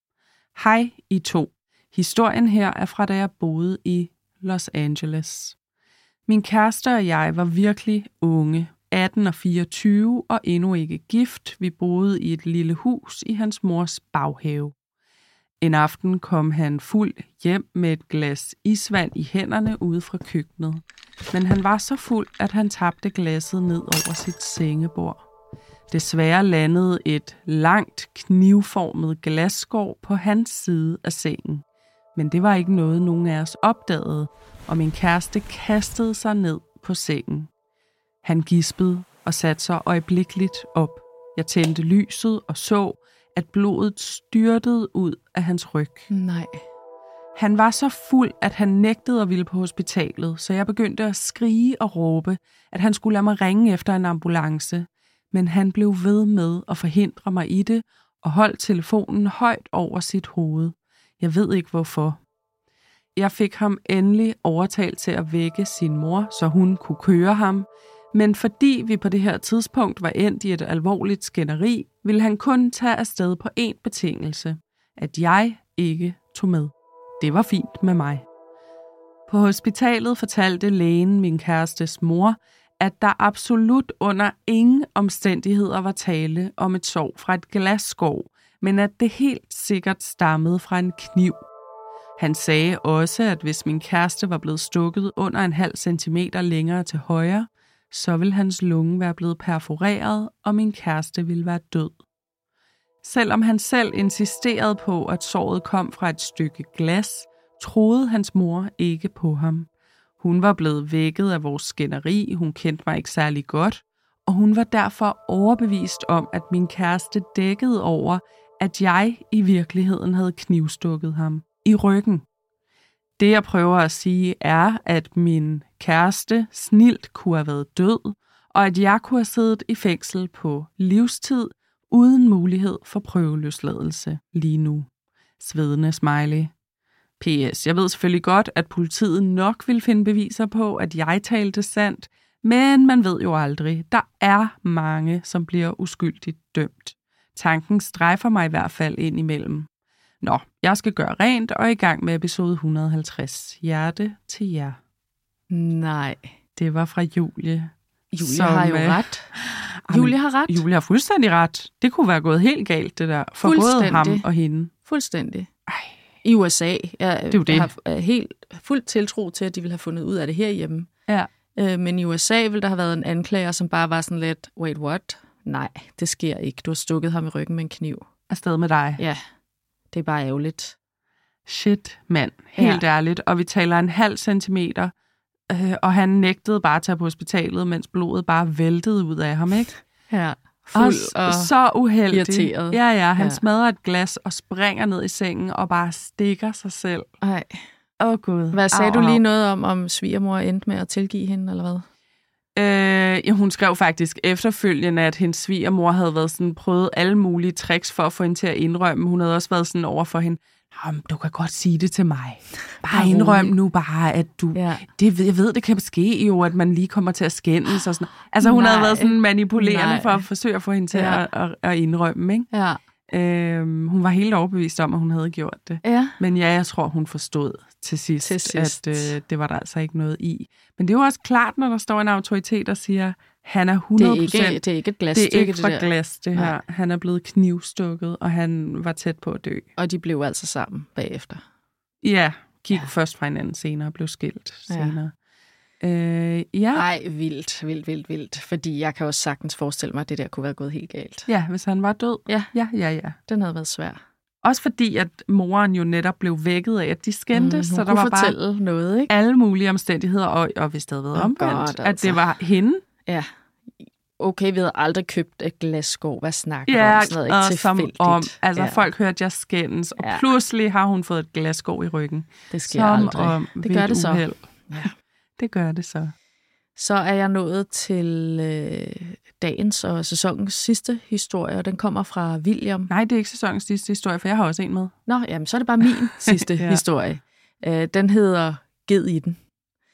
Hej I to. Historien her er fra, da jeg boede i Los Angeles. Min kæreste og jeg var virkelig unge, 18 og 24, og endnu ikke gift. Vi boede i et lille hus i hans mors baghave. En aften kom han fuld hjem med et glas isvand i hænderne ude fra køkkenet. Men han var så fuld, at han tabte glasset ned over sit sengebord. Desværre landede et langt, knivformet glasskår på hans side af sengen. Men det var ikke noget, nogen af os opdagede, og min kæreste kastede sig ned på sengen. Han gispede og satte sig øjeblikkeligt op. Jeg tændte lyset og så, at blodet styrtede ud af hans ryg. Nej. Han var så fuld, at han nægtede at ville på hospitalet, så jeg begyndte at skrige og råbe, at han skulle lade mig ringe efter en ambulance. Men han blev ved med at forhindre mig i det og holdt telefonen højt over sit hoved. Jeg ved ikke hvorfor. Jeg fik ham endelig overtalt til at vække sin mor, så hun kunne køre ham. Men fordi vi på det her tidspunkt var endt i et alvorligt skænderi, ville han kun tage afsted på én betingelse. At jeg ikke tog med. Det var fint med mig. På hospitalet fortalte lægen min kærestes mor, at der absolut under ingen omstændigheder var tale om et sår fra et glasskår, men at det helt sikkert stammede fra en kniv. Han sagde også, at hvis min kæreste var blevet stukket under 0,5 centimeter længere til højre, så ville hans lunge være blevet perforeret, og min kæreste ville være død. Selvom han selv insisterede på, at såret kom fra et stykke glas, troede hans mor ikke på ham. Hun var blevet vækket af vores skænderi, hun kendte mig ikke særlig godt, og hun var derfor overbevist om, at min kæreste dækkede over, at jeg i virkeligheden havde knivstukket ham i ryggen. Det jeg prøver at sige er, at min kæreste snilt kunne have været død, og at jeg kunne have siddet i fængsel på livstid, uden mulighed for prøveløsladelse lige nu. Svedende smiley. PS. Jeg ved selvfølgelig godt, at politiet nok vil finde beviser på, at jeg talte sandt, men man ved jo aldrig. Der er mange, som bliver uskyldigt dømt. Tanken strejfer mig i hvert fald ind imellem. Nå, jeg skal gøre rent og i gang med episode 150. Hjerte til jer. Nej. Det var fra Julie. Julie har jo ret. Julie har ret. Julie har fuldstændig ret. Det kunne være gået helt galt, det der. For både ham og hende. Fuldstændig. Ej. I USA. Jeg det. har helt fuldt tiltro til, at de ville have fundet ud af det herhjemme. Ja. Men i USA ville der have været en anklager, som bare var sådan lidt, wait, what? Nej, det sker ikke. Du har stukket ham i ryggen med en kniv. Afsted med dig. Ja, det er bare ærgerligt. Shit, mand. Helt ærligt. Og vi taler 0,5 centimeter. Og han nægtede bare at tage på hospitalet, mens blodet bare væltede ud af ham, ikke? Ja, fuld og så uheldig. irriteret. Ja, han smadrer et glas og springer ned i sengen og bare stikker sig selv. Ej. Gud. Hvad sagde du lige noget om svigermor endte med at tilgive hende, eller hvad? Hun skrev faktisk efterfølgende, at hendes svigermor havde været sådan, prøvet alle mulige tricks for at få hende til at indrømme. Hun havde også været sådan over for hende, du kan godt sige det til mig. Bare indrøm nu bare, at du... Ja. Jeg ved, det kan ske jo, at man lige kommer til at skændes og sådan. Altså, hun havde været sådan manipulerende for at forsøge at få hende til at indrømme, ikke? Ja. Hun var helt overbevist om, at hun havde gjort det. Ja. Men ja, jeg tror, hun forstod til sidst. At det var der altså ikke noget i. Men det er jo også klart, når der står en autoritet, der siger, han er 100%... Det er ikke et glasstykke, det er ikke fra glas, det her. Han er blevet knivstukket, og han var tæt på at dø. Og de blev altså sammen bagefter. Ja, gik først fra hinanden senere, blev skilt senere. Ej, vildt. Fordi jeg kan også sagtens forestille mig, at det der kunne være gået helt galt. Ja, hvis han var død. Ja. Den havde været svær. Også fordi, at moren jo netop blev vækket af, at de skændtes. Så der var bare noget, ikke? Alle mulige omstændigheder, og hvis det havde været omvendt, at det var hende. Ja. Okay, vi havde aldrig købt et glasskår. Hvad snakker om? Sådan noget ikke tilfældigt. Folk hørte jeg skændes, og pludselig har hun fået et glasskår i ryggen. Det sker aldrig. Det gør det så. Ja. Det gør det så. Så er jeg nået til dagens og sæsonens sidste historie, og den kommer fra William. Nej, det er ikke sæsonens sidste historie, for jeg har også en med. Nå, jamen, så er det bare min sidste historie. Den hedder Ged i den.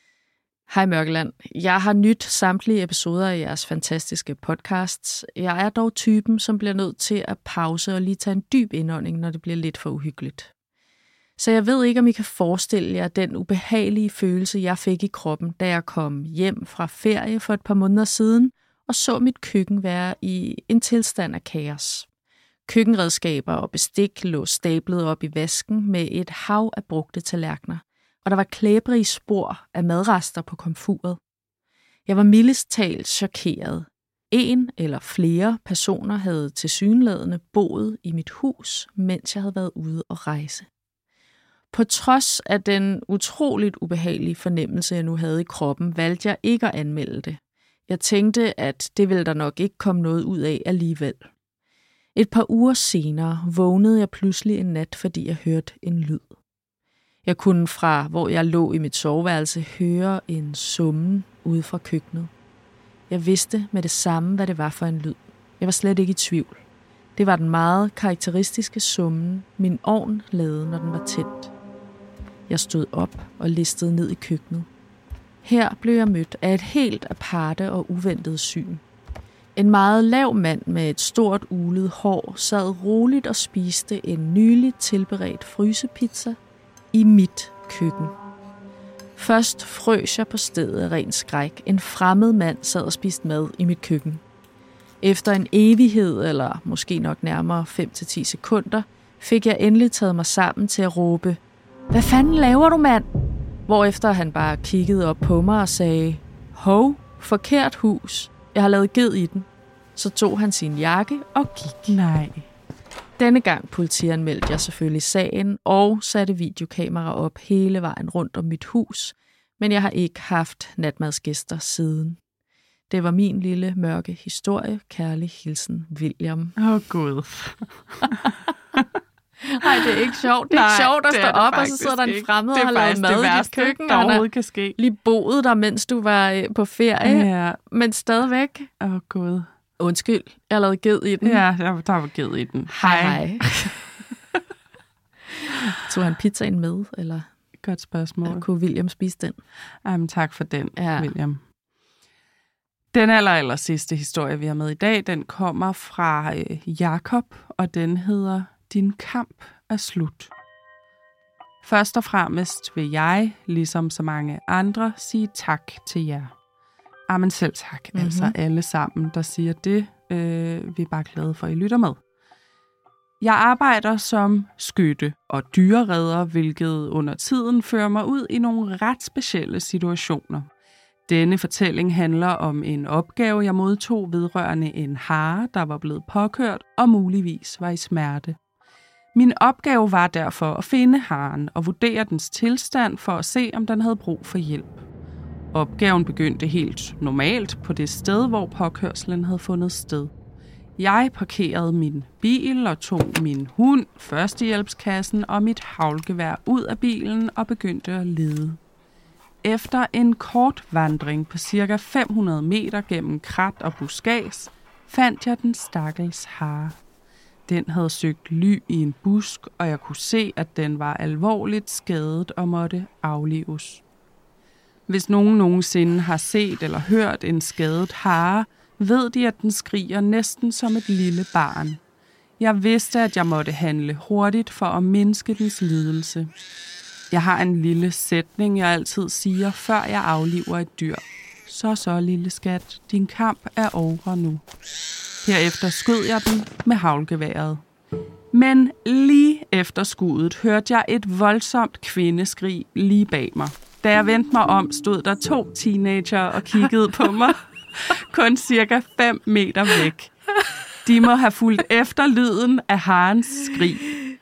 Hej Mørkeland. Jeg har nydt samtlige episoder af jeres fantastiske podcasts. Jeg er dog typen, som bliver nødt til at pause og lige tage en dyb indånding, når det bliver lidt for uhyggeligt. Så jeg ved ikke, om I kan forestille jer den ubehagelige følelse, jeg fik i kroppen, da jeg kom hjem fra ferie for et par måneder siden, og så mit køkken være i en tilstand af kaos. Køkkenredskaber og bestik lå stablet op i vasken med et hav af brugte tallerkener, og der var klæbrige spor af madrester på komfuret. Jeg var mildest talt chokeret. En eller flere personer havde tilsyneladende boet i mit hus, mens jeg havde været ude at rejse. På trods af den utroligt ubehagelige fornemmelse, jeg nu havde i kroppen, valgte jeg ikke at anmelde det. Jeg tænkte, at det ville der nok ikke komme noget ud af alligevel. Et par uger senere vågnede jeg pludselig en nat, fordi jeg hørte en lyd. Jeg kunne fra, hvor jeg lå i mit soveværelse, høre en summen ude fra køkkenet. Jeg vidste med det samme, hvad det var for en lyd. Jeg var slet ikke i tvivl. Det var den meget karakteristiske summen, min ovn lavede, når den var tændt. Jeg stod op og listede ned i køkkenet. Her blev jeg mødt af et helt aparte og uventet syn. En meget lav mand med et stort ulet hår sad roligt og spiste en nyligt tilberedt frysepizza i mit køkken. Først frøs jeg på stedet af ren skræk. En fremmed mand sad og spiste mad i mit køkken. Efter en evighed, eller måske nok nærmere 5-10 sekunder, fik jeg endelig taget mig sammen til at råbe, "Hvad fanden laver du, mand?" Hvorefter han bare kiggede op på mig og sagde, "Hov, forkert hus. Jeg har lavet ged i den." Så tog han sin jakke og gik. Nej. Denne gang politianmeldte jeg selvfølgelig sagen og satte videokamera op hele vejen rundt om mit hus, men jeg har ikke haft natmadsgæster siden. Det var min lille mørke historie. Kærlig hilsen, William. Gud. Nej, det er ikke sjovt. Det er ikke sjovt at stå op, og så sidder der en fremmed og har lavet mad i dit køkken. Der overhovedet kan ske. Lige boede der, mens du var på ferie, men stadigvæk. Gud. Undskyld, jeg har lavet ged i den. Ja, der var ged i den. Hej. Tog han pizzaen med, eller? Godt spørgsmål. Eller kunne William spise den? Jamen, tak for den, William. Den aller sidste historie, vi har med i dag, den kommer fra Jakob, og den hedder "Din kamp er slut". Først og fremmest vil jeg, ligesom så mange andre, sige tak til jer. Men selv tak. Altså alle sammen, der siger det. Vi er bare glade for, at I lytter med. Jeg arbejder som skytte og dyreredder, hvilket under tiden fører mig ud i nogle ret specielle situationer. Denne fortælling handler om en opgave, jeg modtog vedrørende en hare, der var blevet påkørt og muligvis var i smerte. Min opgave var derfor at finde haren og vurdere dens tilstand for at se, om den havde brug for hjælp. Opgaven begyndte helt normalt på det sted, hvor påkørslen havde fundet sted. Jeg parkerede min bil og tog min hund, førstehjælpskassen og mit haglgevær ud af bilen og begyndte at lede. Efter en kort vandring på ca. 500 meter gennem krat og buskads, fandt jeg den stakkels hare. Den havde søgt ly i en busk, og jeg kunne se, at den var alvorligt skadet og måtte aflives. Hvis nogen nogensinde har set eller hørt en skadet hare, ved de, at den skriger næsten som et lille barn. Jeg vidste, at jeg måtte handle hurtigt for at mindske dens lidelse. Jeg har en lille sætning, jeg altid siger, før jeg afliver et dyr. Så, lille skat, din kamp er over nu. Herefter skød jeg den med haglgeværet. Men lige efter skuddet hørte jeg et voldsomt kvindeskrig lige bag mig. Da jeg vendte mig om, stod der 2 teenager og kiggede på mig. Kun cirka 5 meter væk. De må have fulgt efter lyden af harens skrig.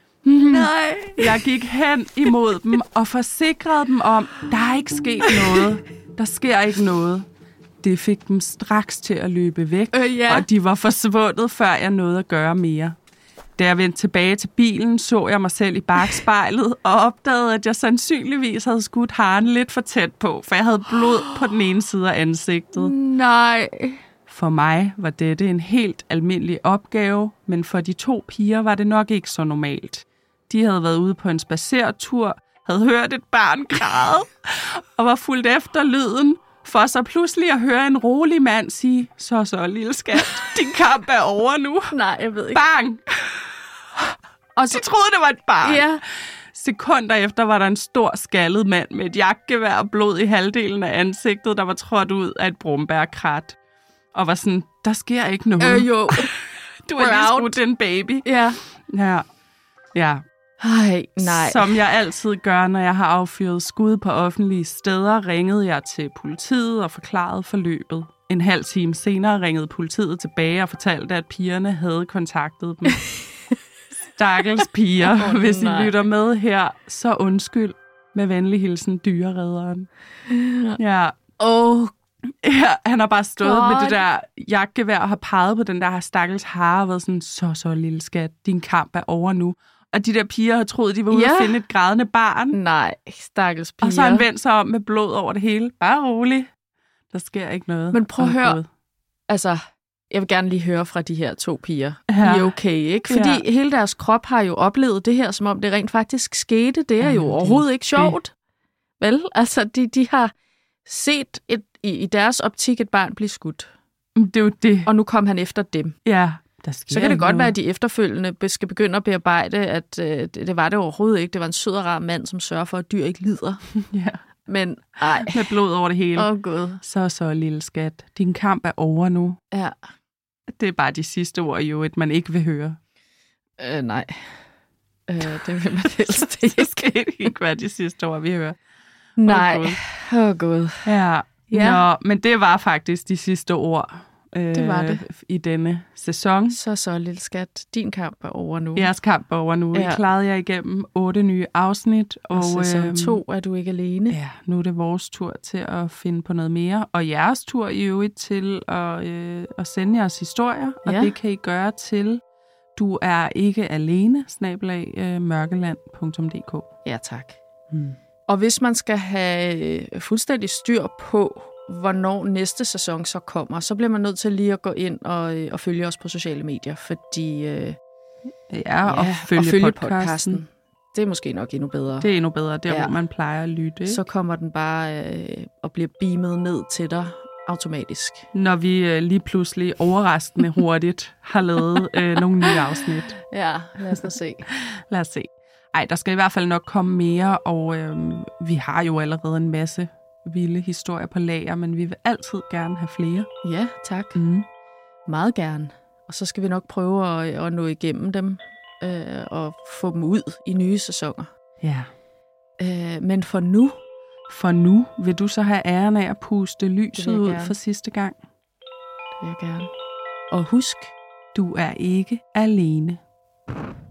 Nej. Jeg gik hen imod dem og forsikrede dem om, der er ikke sket noget. Der sker ikke noget. Det fik dem straks til at løbe væk, og de var forsvundet, før jeg nåede at gøre mere. Da jeg vendte tilbage til bilen, så jeg mig selv i bakspejlet og opdagede, at jeg sandsynligvis havde skudt haren lidt for tæt på, for jeg havde blod på den ene side af ansigtet. Nej. For mig var dette en helt almindelig opgave, men for de 2 piger var det nok ikke så normalt. De havde været ude på en spadsertur, havde hørt et barn græde og var fulgt efter lyden, for så pludselig at høre en rolig mand sige, så, lille skat, din kamp er over nu. Nej, jeg ved ikke. Bang! Og så troede, det var et barn. Ja. Sekunder efter var der en stor skaldet mand med et jagtgevær og blod i halvdelen af ansigtet, der var trådt ud af et brombærkrat. Og var sådan, der sker ikke noget. Jo. Du har lige skudt en baby. Ja. Ja. Ej, nej. Som jeg altid gør, når jeg har affyret skud på offentlige steder, ringede jeg til politiet og forklarede forløbet. En halv time senere ringede politiet tilbage og fortalte, at pigerne havde kontaktet dem. Stakkels piger, hvis I lytter med her, så undskyld. Med venlig hilsen, dyreredderen. Ja. Ja, han har bare stået med det der jagtgevær og har peget på den der stakkels hare og været sådan, så lille skat, din kamp er over nu. Og de der piger har troet, de var ude at finde et grædende barn. Nej, stakkels piger. Og så har han vendt sig om med blod over det hele. Bare rolig. Der sker ikke noget. Men prøv at høre. Altså, jeg vil gerne lige høre fra de her 2 piger. Ja. De er okay, ikke? Fordi hele deres krop har jo oplevet det her, som om det rent faktisk skete. Det er jo overhovedet ikke sjovt. Vel? Altså, de har set i deres optik et barn blive skudt. Det er jo det. Og nu kom han efter dem. Ja. Så kan det godt være, at de efterfølgende skal begynde at bearbejde, at det var det overhovedet ikke. Det var en sød og rar mand, som sørger for, at dyr ikke lider. Ja. Men ej. Med blod over det hele. Gud. Så lille skat. Din kamp er over nu. Ja. Det er bare de sidste ord, jo, at man ikke vil høre. Nej. Det vil man helst ikke. Det skal ikke være de sidste ord, vi hører. Nej. Gud. Ja. Nå, men det var faktisk de sidste ord. Det var det. I denne sæson. Så lille skat, din kamp er over nu. Jeres kamp er over nu. Ja. I klarede jer igennem 8 nye afsnit. Og sæson 2 er du ikke alene. Ja, nu er det vores tur til at finde på noget mere. Og jeres tur i øvrigt til at sende jeres historier. Og det kan I gøre til du er ikke alene, @mørkeland.dk. Ja, tak. Og hvis man skal have fuldstændig styr på, hvornår næste sæson så kommer, så bliver man nødt til lige at gå ind og følge os på sociale medier, fordi og følge podcasten. Det er måske nok endnu bedre. Det er endnu bedre, der hvor man plejer at lytte. Ikke? Så kommer den bare og bliver beamet ned til dig automatisk. Når vi lige pludselig overraskende hurtigt har lavet nogle nye afsnit. Ja, lad os se. Lad os se. Ej, der skal i hvert fald nok komme mere, og vi har jo allerede en masse vilde historier på lager, men vi vil altid gerne have flere. Ja, tak. Meget gerne. Og så skal vi nok prøve at nå igennem dem og få dem ud i nye sæsoner. Ja. Men for nu... For nu vil du så have æren af at puste lyset ud for sidste gang. Det vil jeg gerne. Og husk, du er ikke alene.